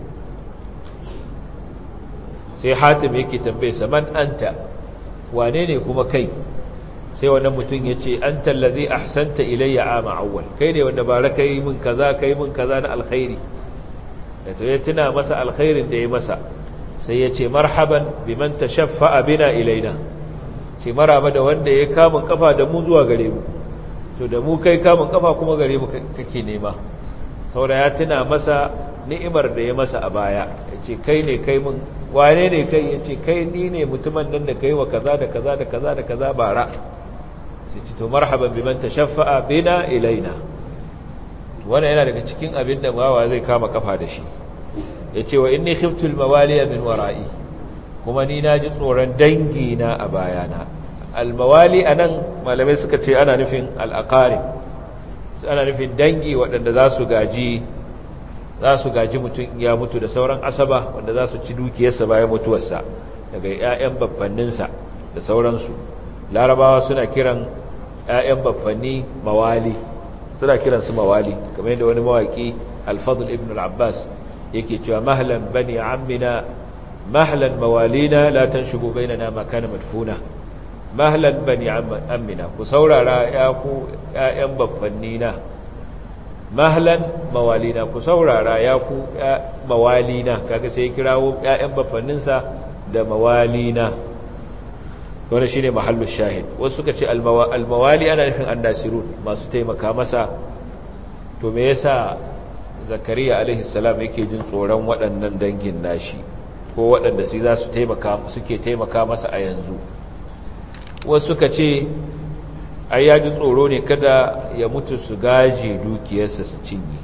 sai Hatim yake tambaye sa, man anta, wane ne kuma kai? Sai wannan mutum ya ce, anta allazi ahsanta ilayya ama awwal, kai ne wanda bara kai min kaza kai min kaza na alkhairi. Da to ya tuna masa alkhairin da ya masa, sai ya ce marhaban biman tashaffa'a bina ilaina, ce maraba da wanda ya kamun kafa da mu zuwa gare mu. To da mu kai kamun kafa kuma gare mu kake nema. Saboda ya tuna masa ni'imar da ya masa a baya, ya ce kai ne kai mun, wane ne kai? Ya ce kai ni ne mutumin nan da kai wa kaza da kaza da kaza da kaza bara. sai ce to marhaban biman tashaffa'a bina ilaina. Wannan yana daga cikin abin da bawa zai kama kafa da shi. Yace wa inni khiftu al-mawaliya min wara'i, kuma ni naji tsoron dangi na a bayana. Al-mawali anan malamai suka ce ana nufin al-aqarib, ana nufin dangi waɗanda za su gaji za su gaji mutum ya mutu da sauran asaba wanda za su ci dukiyarsa bayan mutuwarsa daga ƴaƴan baffanninsa da sauransu. Larabawa suna kiran ƴaƴan baffanni mawali, suna kiran su mawali, kamar yadda wani mawaki Al-Fadl ibn al-Abbas yake cewa mahlan bani ammina mahlan mawalina la tanshubu bainana ma kana madfuna. Mahlan bani ammina, ku saurara ya ku ƴaƴan baffannina. Mahlan mawalina, ku saurara ya ku mawalina, kaga sai kirawo ƴaƴan baffanninsa da mawalina. Wannan shine mahallu shahid. Wasu suka ce al-mawali ana nufin an-nasirun, masu taimaka masa. To me yasa Zakariya alaihi salam yake jin tsoron waɗannan dangin nashi ko waɗanda sai za su taimaka suke taimaka masa a yanzu? Wasu suka ce ai ya ji tsoro ne kada ya mutu su gaje dukiyarsa su cinye.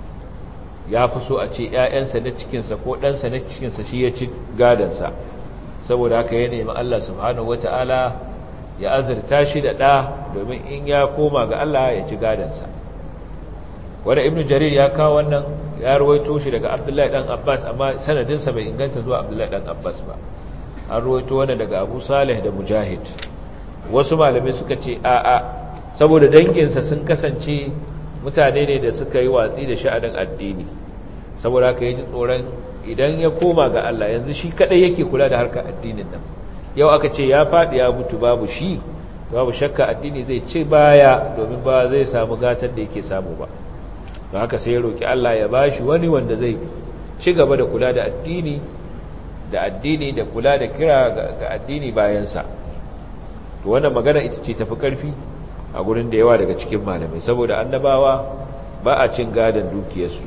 Ya fi so a ce ‘ya'yansa na cikinsa ko ɗansa na cikinsa shi ya ci gadansa, saboda haka ya nemi Allah subhanahu wa ta'ala ya azurta shi da ɗa domin in ya koma ga Allah ya ci gadansa. Wanda Ibn Jarir ya kawo wannan, ya ruwaito shi daga Abdullahi ɗan Abbas, amma sanadinsa bai inganta zuwa Abdullahi ɗan Abbas ba. An ruwaito wannan daga Abu Salih da Mujahid. Wasu malamai suka ce a'a, saboda danginsa sun kasance mutane ne da suka yi watsi da sha'anin addini, saboda haka yi tsoron idan ya koma ga Allah yanzu shi kadai yake kula da harkar addinin nan. Yau aka ce ya faɗi ya mutu babu shi, babu shakka addini zai ci baya, domin ba zai samu gatar da yake samu ba. Don haka sai ya roki Allah ya bashi wani wanda zai ci gaba da kula da addini da addini da kula da kira ga addini bayansa. To wannan magana ita ce tafi karfi a gurin da yawa daga cikin malamai, saboda annabawa ba a cin gadon dukiyarsu,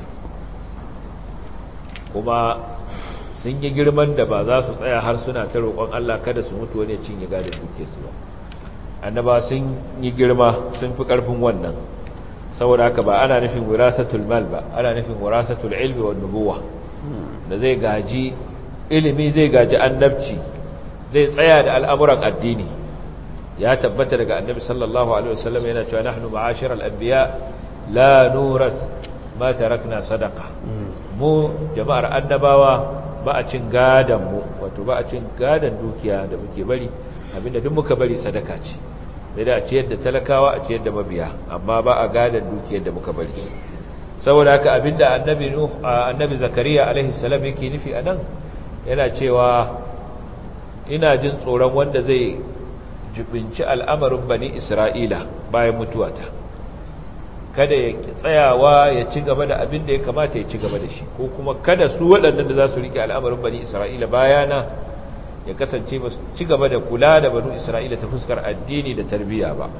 kuma sun yi girman da ba za su tsaya har suna ta roƙon Allah kada su mutu wani ya cinye gadon dukiyarsu ba. Annabawa sun yi girma, sun fi ƙarfin wannan, saboda haka ba ana nufin wirasatul mal ba, ana nufin wirasatul ilmi wan nubuwa, da zai gaji ilimi, zai gaji annabci, zai tsaya da al'amuran addini. Ya tabbata daga annabi sallallahu alaihi wasallam yana cewa nahnu ma'ashiral anbiya la nuras ma tarakna sadaqa. Mu jama'ar annabawa ba a cin gadan mu, wato ba a cin gadan dukiya da muke bari, abinda duk muka bari sadaka ce. Sai da a ciyar da talakawa, a ciyar da mabiya, amma ba a gadan dukiyar da muka bari. Saboda haka abinda annabi nuh annabi zakariya alaihi salam yake nufi anan, yana cewa ina jin tsoron wanda zai jubinci al'amarin bani Isra'ila bayan mutuwata, kada ya tsayawa ya ci gaba da abin da ya kamata ya ci gaba da shi, ko kuma kada su waɗannan da za su riƙe al'amarin bani Isra'ila bayana ya kasance ba su ci gaba da kula da bani Isra'ila ta fuskar addini da tarbiyya ba,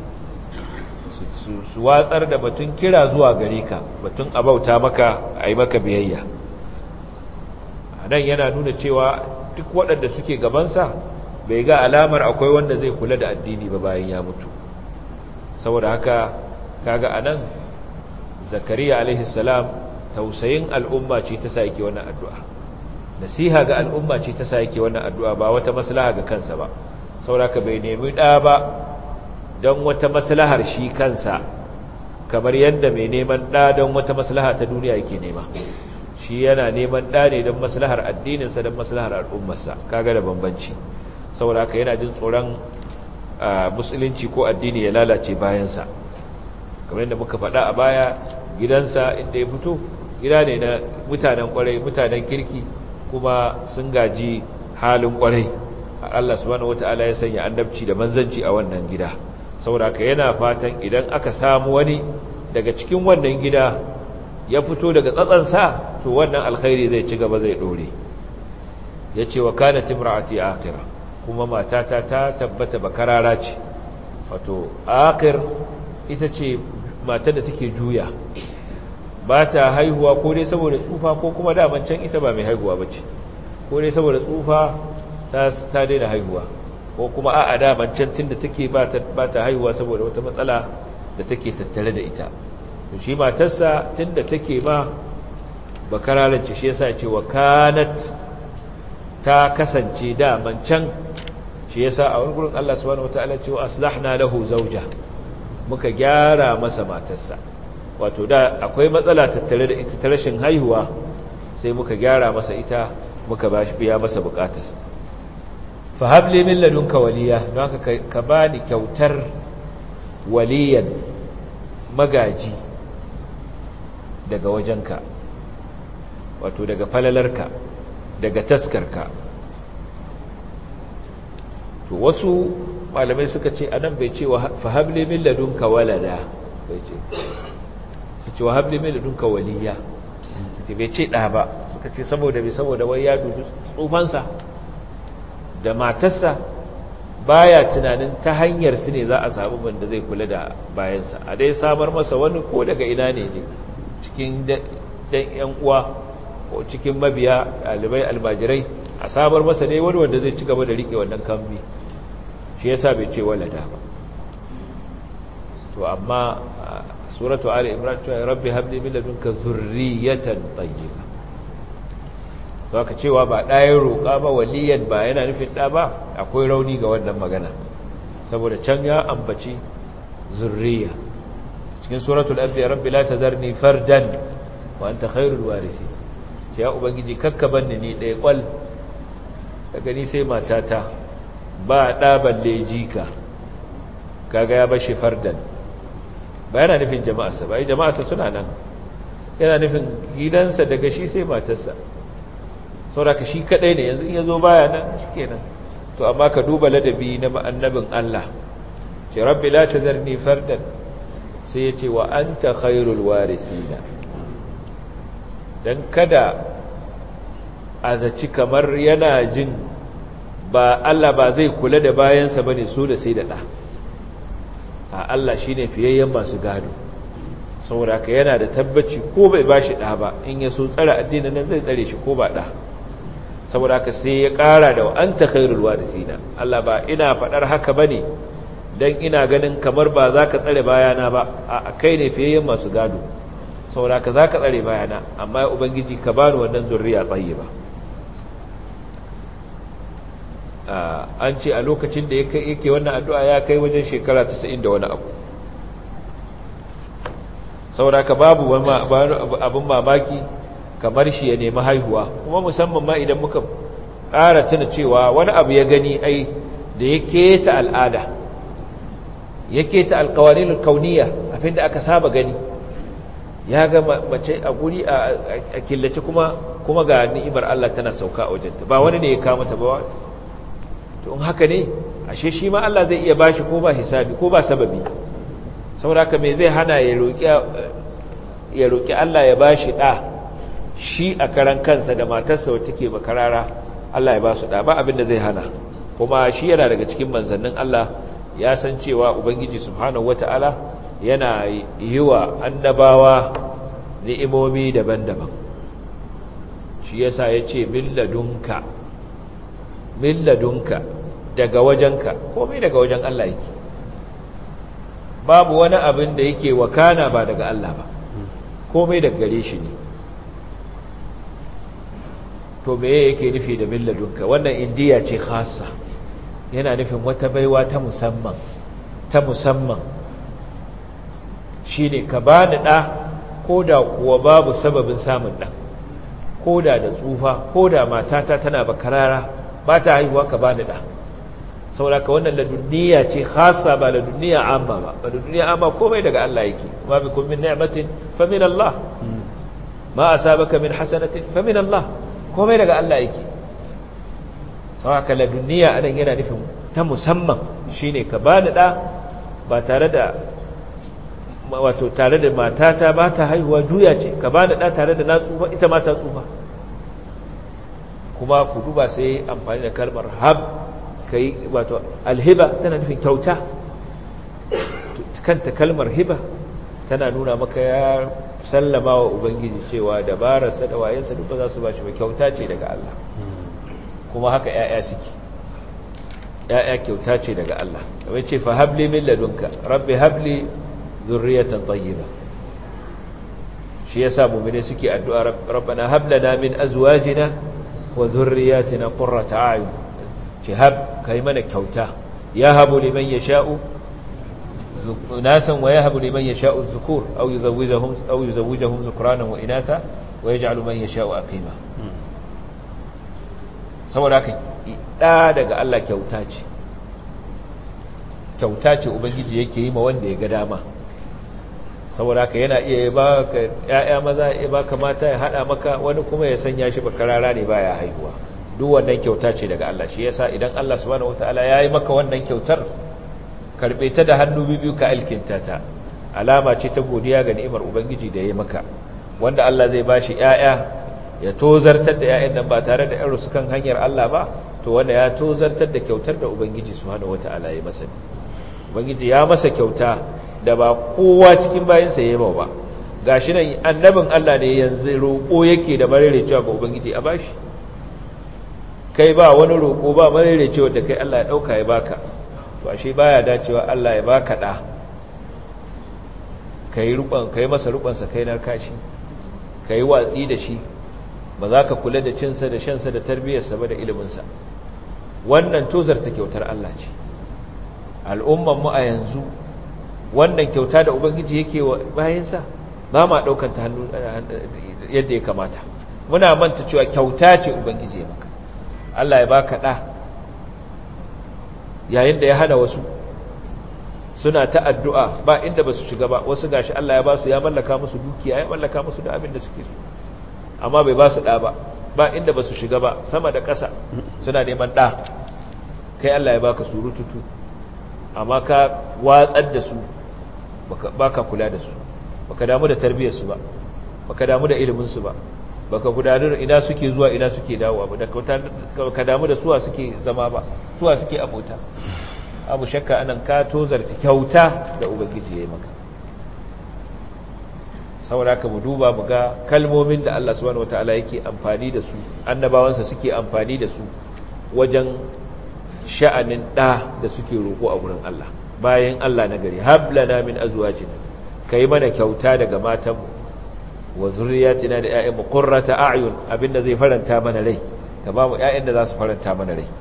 su watsar da batun kira zuwa gare ka, batun abauta maka a yi maka biyayya. A nan yana nuna cewa duk waɗanda suke gabansa bai ga alamar akwai wanda zai kula da addini ba bayan ya mutu. Saboda haka kaga anan Zakariya alaihi salam tausayin al'umma ce ta sa yake wannan addu'a, nasiha ga al'umma ce ta sa yake wannan addu'a, ba wata maslaha ga kansa ba. Saboda haka bai nemi ɗa ba don wata maslahar shi kansa, kamar yadda mai neman ɗa don wata maslaha ta duniya yake nema. Shi yana neman ɗa ne don maslahar addininsa, don maslahar al'ummarsa, kaga da bambanci. Saboda haka yana jin tsoron musulunci ko addini ya lalace bayansa. Kamar yadda muka faɗa a baya, gidansa inda ya fito gida ne na mutanen ƙwarai, mutanen kirki, kuma sun gaji halin ƙwarai. Allah subhanahu wata'ala ya sanya annabci da manzanci a wannan gida. Saboda haka yana fatan idan aka samu wani daga cikin wannan gida ya fito daga tsatsansa, to wannan alkhairi zai ci gaba, zai ɗore. yace wa kanat imraati aqira kuma matata ta tabbata bakarara ce wato aqir ita ce matar da take juya ba ta haihuwa ko dai saboda tsufa ko kuma daman can ita ba mai haihuwa bace ko dai saboda tsufa ta ta daina haihuwa ko kuma a'a daman can tunda take ba ta ba ta haihuwa saboda wata matsala da take tattare da ita to shi matarsa tunda take ma bakararan ce shi yasa ce wa kanat ta kasance daman can shi yasa a wani gurin Allah subhanahu wataala ce wa aslahna lahu zawja muka gyara masa matarsa wato da akwai matsala tattare da ita ta rashin haihuwa sai muka gyara masa ita muka bashi biya masa bukatarsa fa habli min ladunka waliya don haka ka bani kyautar waliyan magaji daga wajenka wato daga falalarka daga taskarka to wasu malamai suka ce anan bai ce fa habli min ladunka walada bai ce su ce wa habli min ladunka waliya ce bai ce da ba suka ce saboda bai saboda wai ya dubi tsufansa da matarsa baya tunanin ta hanyar su ne za a samu wanda zai kula da bayansa a dai samar masa wani ko daga ina ne ne cikin dan yan uwa ko cikin mabiya ɗalibai almajirai a samar masa ne wani wanda zai ci gaba da rike wannan kambi shi yasa bai ce walada ba to amma suratu ali imran ta rabbi habli min ladunka zurriyatan tayyiba saka cewa ba ɗayan roƙa ba waliyan ba yana nufin ɗa ba akwai rauni ga wannan magana saboda can ya ambaci zurriya cikin suratul anbiya rabbi la tazarni fardan wa anta khairul warisi ce ya ubangiji kakkaban ni ɗaya kwal daga ni sai matata ba ɗa balle jika kaga ya bashi fardan ba yana nufin jama'arsa ba jama'arsa suna nan yana nufin gidansa daga shi sai matarsa sauraka shi kadai ne yanzu in yazo baya nan shikenan to amma ka duba ladabi na annabin Allah ce rabbi la tazarni fardan sai yace wa anta khairul warithina dan kada azaci kamar yana jin ba Allah ba zai kula da bayansa bane so da sai da da a Allah shine fiyayyen masu gado saboda ka yana da tabbaci ko bai bashi da ba in ya so tsara addinin nan zai tsare shi ko ba da saboda haka sai ya ƙara da anta khairul warithina Allah ba ina faɗar haka bane dan ina ganin kamar ba za ka tsare bayana ba a kai ne fiye masu gado saboda haka za ka tsare bayana amma ya ubangiji ka bani wannan zurriya tayyiba an ce a lokacin da yake wannan addu'a ya kai wajen shekara tasa'in da wani abu saboda haka babu abin mamaki kamar shi ya nemi haihuwa kuma musamman ma idan muka ƙara tuna cewa wani abu ya gani ai da ya keta al'ada ya keta alƙawarin kauniya abinda aka saba gani ya ga mace a guri a killace kuma kuma ga ni'imar Allah tana sauka a wajenta ba wani ne ya kama ta ba to in haka ne ashe shi ma Allah zai iya bashi ko ba hisabi ko ba sababi saboda haka me zai hana ya roki ya roki Allah ya bashi da shi a karan kansa da matarsa wacce take bakarara Allah ya ba su da ba abin da zai hana kuma shi yana daga cikin manzannin Allah ya san cewa ubangiji subhanahu wataala yana yi wa annabawa ni'imomi daban-daban shi yasa yace milladunka milladunka daga wajenka komai daga wajen Allah yake babu wani abin da yake wakana ba daga Allah ba komai daga gare shi ne to me yake nufi da milladunka wannan indiya ce khassa yana nufin wata baiwa ta musamman ta musamman shine ka bani da koda kuwa babu sababin samun da koda da tsufa koda matata tana bakarara ba ta haihuwa ka bani da saboda ka wannan ladunniya ce khassa ba ladunniya amma ba ladunniya amma komai daga Allah yake ma bikum min ni'matin fa min Allah ma asabaka min hasanatin fa min Allah komai daga Allah yake sauka la duniya anan yana nufin ta musamman shine ka bani da ba tare da wato tare da matata ba ta haihuwa juya ce ka bani da tare da na tsufa ita ma ta tsufa kuma ku duba sai amfani da kalmar hab kai wato alhiba tana nufin kyauta kanta kalmar hiba tana nuna maka ya sallama wa ubangiji cewa dabararsa da wayensa duk ba za su ba shi ba kyauta ce daga Allah kuma haka ƴaƴa suke ƴaƴa kyauta ce daga Allah kamar ce fa habli min ladunka rabbi habli dhurriyatan tayyiba shi yasa mu'mini suke addu'a rabbana hab lana min azwajina wa dhurriyyatina qurrata a'yun ce hab kai mana kyauta ya habu liman yasha'u إناثا ويهب لمن يشاء الذكور أو يزوجهم أو يزوجهم ذكرانا وإناثا ويجعل من يشاء أقيما saboda haka da daga Allah kyauta ce kyauta ce ubangiji yake yi ma wanda ya ga dama saboda haka yana iya ba ka ƴaƴa maza ya baka mata ya hada maka wani kuma ya sanya shi bakarara ne baya haihuwa duk wannan kyauta ce daga Allah shi yasa idan Allah subhanahu wataala yayi maka wannan kyautar karbe ta da hannu biyu ka alkinta ta alama ce ta godiya ga ni'imar ubangiji da ya maka wanda Allah zai bashi ƴaƴa ya tozartar da ƴaƴan nan ba tare da ƴan rusukan hanyar Allah ba to wanda ya tozartar da kyautar da ubangiji subhanahu wataala ya masa ubangiji ya masa kyauta da ba kowa cikin bayinsa ya yi ba gashi nan annabin Allah ne yanzu roƙo yake da marere cewa ga ubangiji a bashi kai ba wani roƙo ba marere cewa da kai Allah ya dauka ya baka to ashe baya dacewa Allah ya baka da kai ruban kai masa ruban sa kai narkashi kai watsi da shi ba za ka kula da cin sa da shan sa da tarbiyar sa ba da ilimin sa wannan tozar ta kyautar Allah ce al'umman mu a yanzu wannan kyauta da ubangiji yake wa bayin sa ba ma daukan ta hannu yadda ya kamata muna manta cewa kyauta ce ubangiji ya maka Allah ya baka da yayin da ya hana wasu suna ta addu'a ba inda ba su shiga ba wasu gashi Allah ya ba su ya mallaka musu dukiya ya mallaka musu da abin da suke so amma bai ba su ɗa ba ba inda ba su shiga ba sama da ƙasa suna neman ɗa kai Allah ya baka surututu amma ka watsar da su ba ka kula da su baka damu da tarbiyyarsu ba baka damu da iliminsu ba baka gudanar ina suke zuwa ina suke dawowa ba ka damu da suwa suke zama ba suwa suke abota abu shakka anan ka tozarci kyauta da ubangiji ya yi maka saboda ka mu duba mu ga kalmomin da Allah subhanahu wataala yake amfani da su annabawansa suke amfani da su wajen sha'anin da da suke roƙo a gurin Allah bayan Allah na gari hab lana min azwajina kai mana kyauta daga matanmu wa zurriyatina da ƴaƴanmu qurrata a'yun abinda zai faranta mana rai ka ba mu ƴaƴan da za su faranta mana rai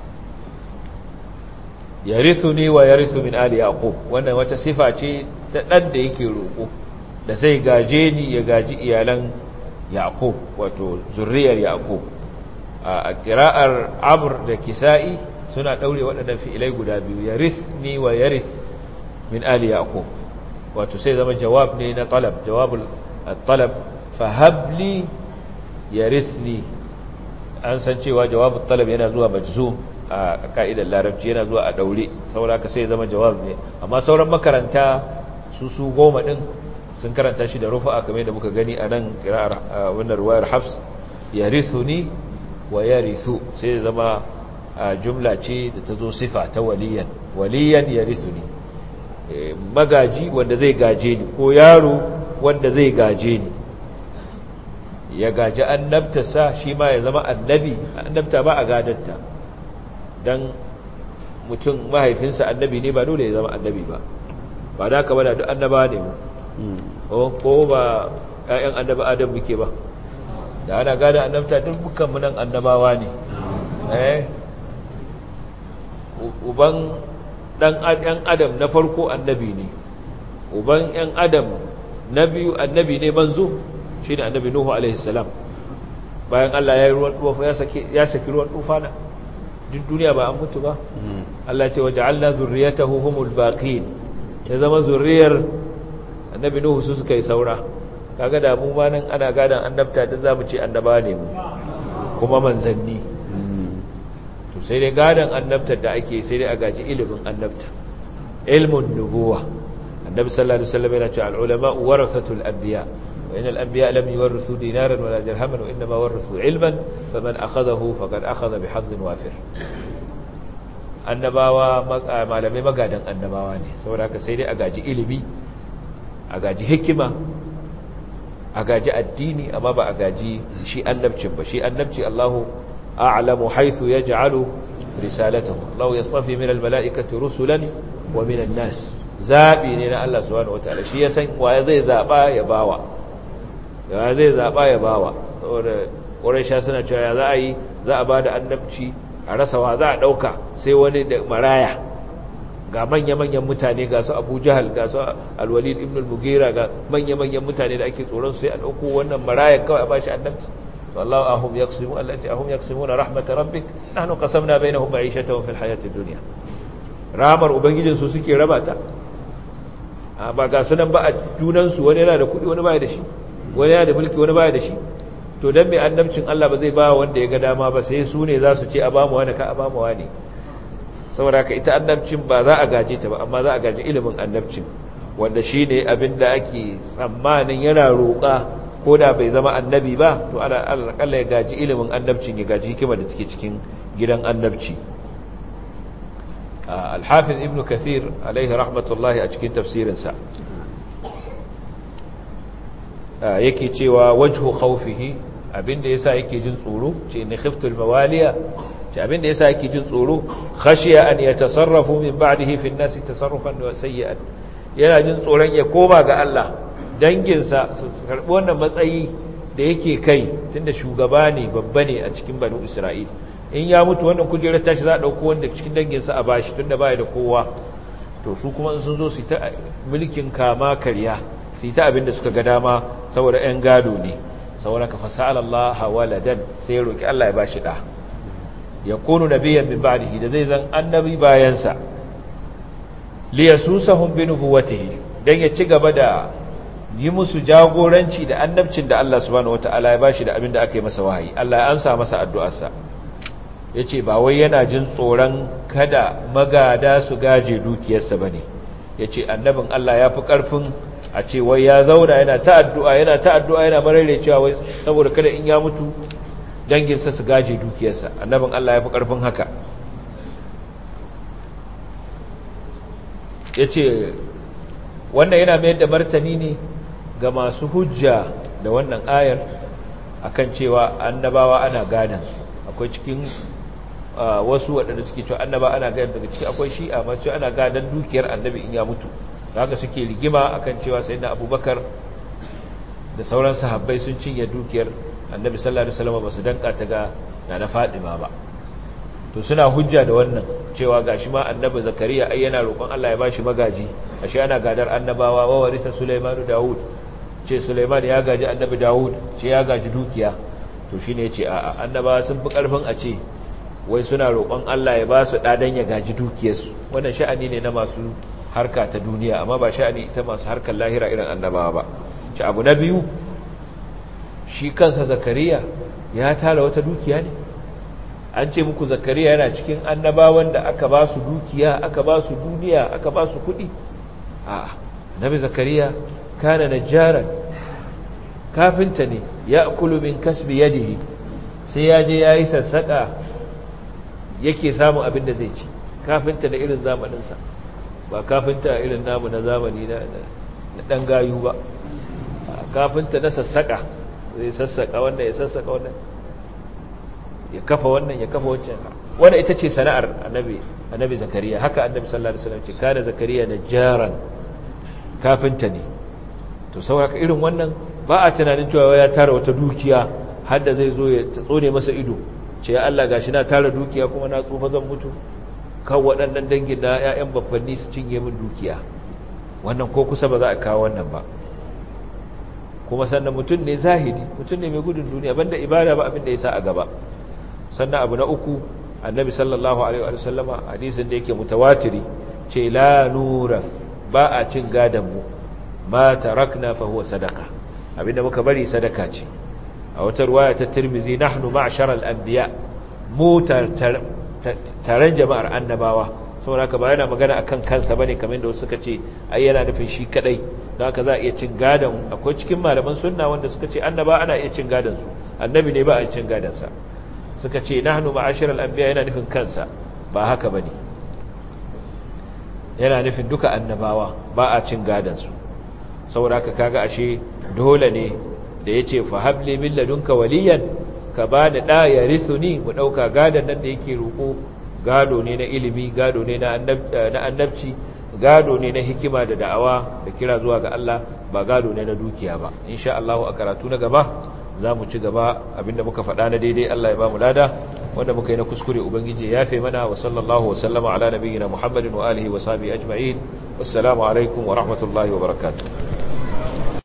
yarithuni wa yarithu min ali yaqub wannan wata sifa ce ta dan da yake roƙo da zai gaje ni ya gaji iyalan yaqub wato zurriyar yaqub a qira'ar amr da kisa'i suna daure waɗannan fi'ilai guda biyu yarithni wa yarith min ali yaqub wato sai zama jawab ne na talab jawabul الطلب فهب لي يرثني an san cewa jawabul talab yana zuwa majzum a ka'idar larabci yana zuwa a daure saboda ka sai zama jawab ne amma sauran makaranta su su goma din sun karanta shi da rufa'a kamar da muka gani a nan qira'ar wannan riwayar Hafs yarithuni wa yarithu sai zama jumla ce da ta zo sifa ta waliyan waliyan yarithuni magaji wanda zai gaje ni ko yaro wanda zai gaje ni ya gaji annabtarsa shi ma ya zama annabi annabta ba a gadatta dan mutum mahaifinsa annabi ne ba dole ya zama annabi ba ba da haka ba da duk annaba ne mu ko ba ƴaƴan annabi adam muke ba da ana gada annabta duk dukkan mu nan annabawa ne eh uban dan adam na farko annabi ne uban ƴan adam na biyu annabi ne manzo shi ne annabi Nuhu alaihi salam bayan Allah ya yi ruwan tufa ya saki ya saki ruwan tufana duk duniya ba an mutu ba Allah ya ce waja'alna zurriyatahu humul baqin ya zama zurriyar annabi Nuhu su suka yi saura kaga da mu ma nan ana gadan annabta da zamu ce annaba ne mu kuma manzanni to sai dai gadan annabtar da ake sai dai a gaji ilimin annabta ilmun nubuwa النبي صلى الله عليه وسلم يقول العلماء ورثة الأنبياء innal anbiya lam yuwarrithu dinaran wala dirhaman wa inma warathu ilman faman akhadahu faqad akhadha bihadhin wafir. Annabawa malamai magadan annabawa ne, saboda haka sai dai a gaji ilimi, a gaji hikima, a gaji addini, amma ba a gaji shi annabcin ba. Shi annabci Allahu a'lamu haythu yaj'alu risalatahu. Allahu yastafi min al-mala'ikati rusulan wa min an-nas. Zabi ne na Allah subhanahu wataala, shi ya san waye zai zaba ya bawa, ya zai zaba ya bawa. Saboda Quraisha suna cewa ya za a yi, za a bada annabci a rasa wa za a dauka, sai wani da maraya. Ga manya-manyan mutane, ga su Abu Jahal, ga su Al-Walid ibn al-Mughira, ga manya-manyan mutane da ake tsoron sai a dauko wannan maraya kawai a bashi annabci. wallahu ahum yaqsimu allati ahum yaqsimuna rahmat rabbik nahnu qasamna bainahum ma'ishatahum fil hayatid dunya. Ramar ubangijin su suke raba ta, ba ga sunan ba a junan su, wani yana da kudi wani baya da shi, wani yana da mulki wani baya da shi. To dan mai annabcin Allah ba zai ba wanda ya ga dama ba, sai su ne za su ce a ba mu wani ka a ba mu wani. Saboda haka ita annabcin ba za a gaje ta ba, amma za a gaji ilimin annabcin, wanda shine abin da ake tsammanin yana roƙa ko da bai zama annabi ba, to ana alƙalla ya gaji ilimin annabcin, ya gaji hikima da take cikin gidan annabci. Al-Hafiz Ibn Kathir alaihi rahmatullahi a cikin tafsirinsa yake cewa wajhu khawfihi, abinda yasa yake jin tsoro, ce ni khiftul mawaliya, ce abinda yasa yake jin tsoro, khashiya an yatasarrafu min ba'dihi fi an-nas tasarrufan sayyi'an, yana jin tsoron ya koma ga Allah, danginsa su karbi wannan matsayi da yake kai, tunda shugaba ne, babba ne a cikin banu Isra'il. In ya mutu wannan kujerar tashi za a dauko wanda cikin danginsa a bashi, tunda baya da kowa. To su kuma sun zo su ta mulkin kama karya, su ta abinda suka ga dama, saboda ƴan gado ne. Saboda ka fasala Allah waladan, sai ya roki Allah ya bashi da, yakunu nabiyyan min ba'dihi, da zai zan annabi bayansa, liyasusahum bi nubuwwatihi, dan ya ci gaba da yi musu jagoranci da annabcin da Allah subhanahu wataala ya bashi da abinda aka yi masa wahayi. Allah ya ansa masa addu'arsa. Yace ba wai yana jin tsoron kada magada su gaje dukiyarsa bane. Yace annabin Allah ya fi karfin a ce wai ya zauna yana ta addu'a yana ta addu'a yana marare cewa wai saboda kada in ya mutu danginsa su gaje dukiyarsa. Annabin Allah ya fi karfin haka. Yace wannan yana mayar da martani ne ga masu hujja da wannan ayar akan cewa annabawa ana gadan su. Akwai cikin wasu waɗanda suke cewa annaba ana gadan, daga ciki akwai shi'a masu cewa ana gadan dukiyar annabi in ya mutu. Haka suke rigima akan cewa sayyidina Abubakar da sauran sahabbai sun cinye dukiyar annabi sallallahu alaihi wasallam ba su danka ta ga nana Fatima ba. To suna hujja da wannan cewa gashi ma annabi Zakariya ai yana roƙon Allah ya bashi magaji, ashe ana gadar annabawa. Wa warisa Sulaimanu Dawud, ce Sulaiman ya gaji annabi Dawud, ce ya gaji dukiya. To shine yace a'a, annabawa sun fi karfin a ce wai suna roƙon Allah ya ba su dadan ya gaji dukiyarsu. Wannan sha'ani ne na masu harka ta duniya, amma ba sha'ani ita masu harkar lahira irin annabawa ba. Ce abu na biyu, shi kansa Zakariya ya tara wata dukiya ne. An ce muku Zakariya yana cikin annabawan da aka ba su dukiya, aka ba su duniya, aka ba su kuɗi? A'a, Nabi Zakariya kana najjaran, kafinta ne, ya'kulu min kasbi yadihi, sai ya je yayi sassaka yake samun abin da zai ci. Kafinta da irin zamaninsa, ba kafinta irin namu na zamani na dan gayu ba. Kafinta na sassaka, zai sassaka wannan ya sassaka wannan, ya kafa wannan ya kafa wancan. Wannan ita ce sana'ar annabi annabi Zakariya. Haka annabi sallallahu alaihi wasallam ce kana Zakariya najjaran, kafinta ne. To saboda irin wannan ba a tunanin cewa ya tara wata dukiya har da zai zo ya tsone masa ido, ce ya Allah gashi na tara dukiya kuma na tsufa zan mutu, kan waɗannan dangin na ƴaƴan baffanni su cinye min dukiya. Wannan ko kusa ba za a kawo wannan ba. Kuma sannan mutum ne zahidi, mutum ne mai gudun duniya, banda ibada ba abin da ya sa a gaba. Sannan abu na uku, annabi sallallahu alaihi wa sallama hadisin da yake mutawatiri ce la nura, ba a cin gadan mu, ma tarakna fa huwa sadaqa, abinda muka bari sadaka ce. A wata riwaya ta Tirmidhi, nahnu ma'shar al-anbiya, mu taron jama'ar annabawa, saboda haka ba yana magana akan kansa bane kamar da wasu suka ce ai yana nufin shi kadai don haka za a iya cin gadon. Akwai cikin malaman sunna wanda suka ce annaba ana iya cin gadon su, annabi ne ba a cin gadon sa. Suka ce nahnu ma'ashiral anbiya yana nufin kansa, ba haka bane, yana nufin duka annabawa ba a cin gadon su. Saboda haka kaga ashe dole ne da yace fa habli min ladunka waliyan, ka bani da ya risuni, mu dauka gadon nan da yake roko gado ne na ilimi, gado ne na annabci, gado ne na hikima da da'awa da kira zuwa ga Allah, ba gado ne na dukiya ba. Insha Allah a karatu na gaba za mu ci gaba, abinda muka faɗa na daidai Allah ya ba mu lada, wanda muka yi na kuskure ubangiji ya yafe mana. Wa sallallahu wa sallama ala nabiyyina Muhammadin wa alihi wa sahbihi ajma'in. Wassalamu alaikum wa rahmatullahi wa barakatuh.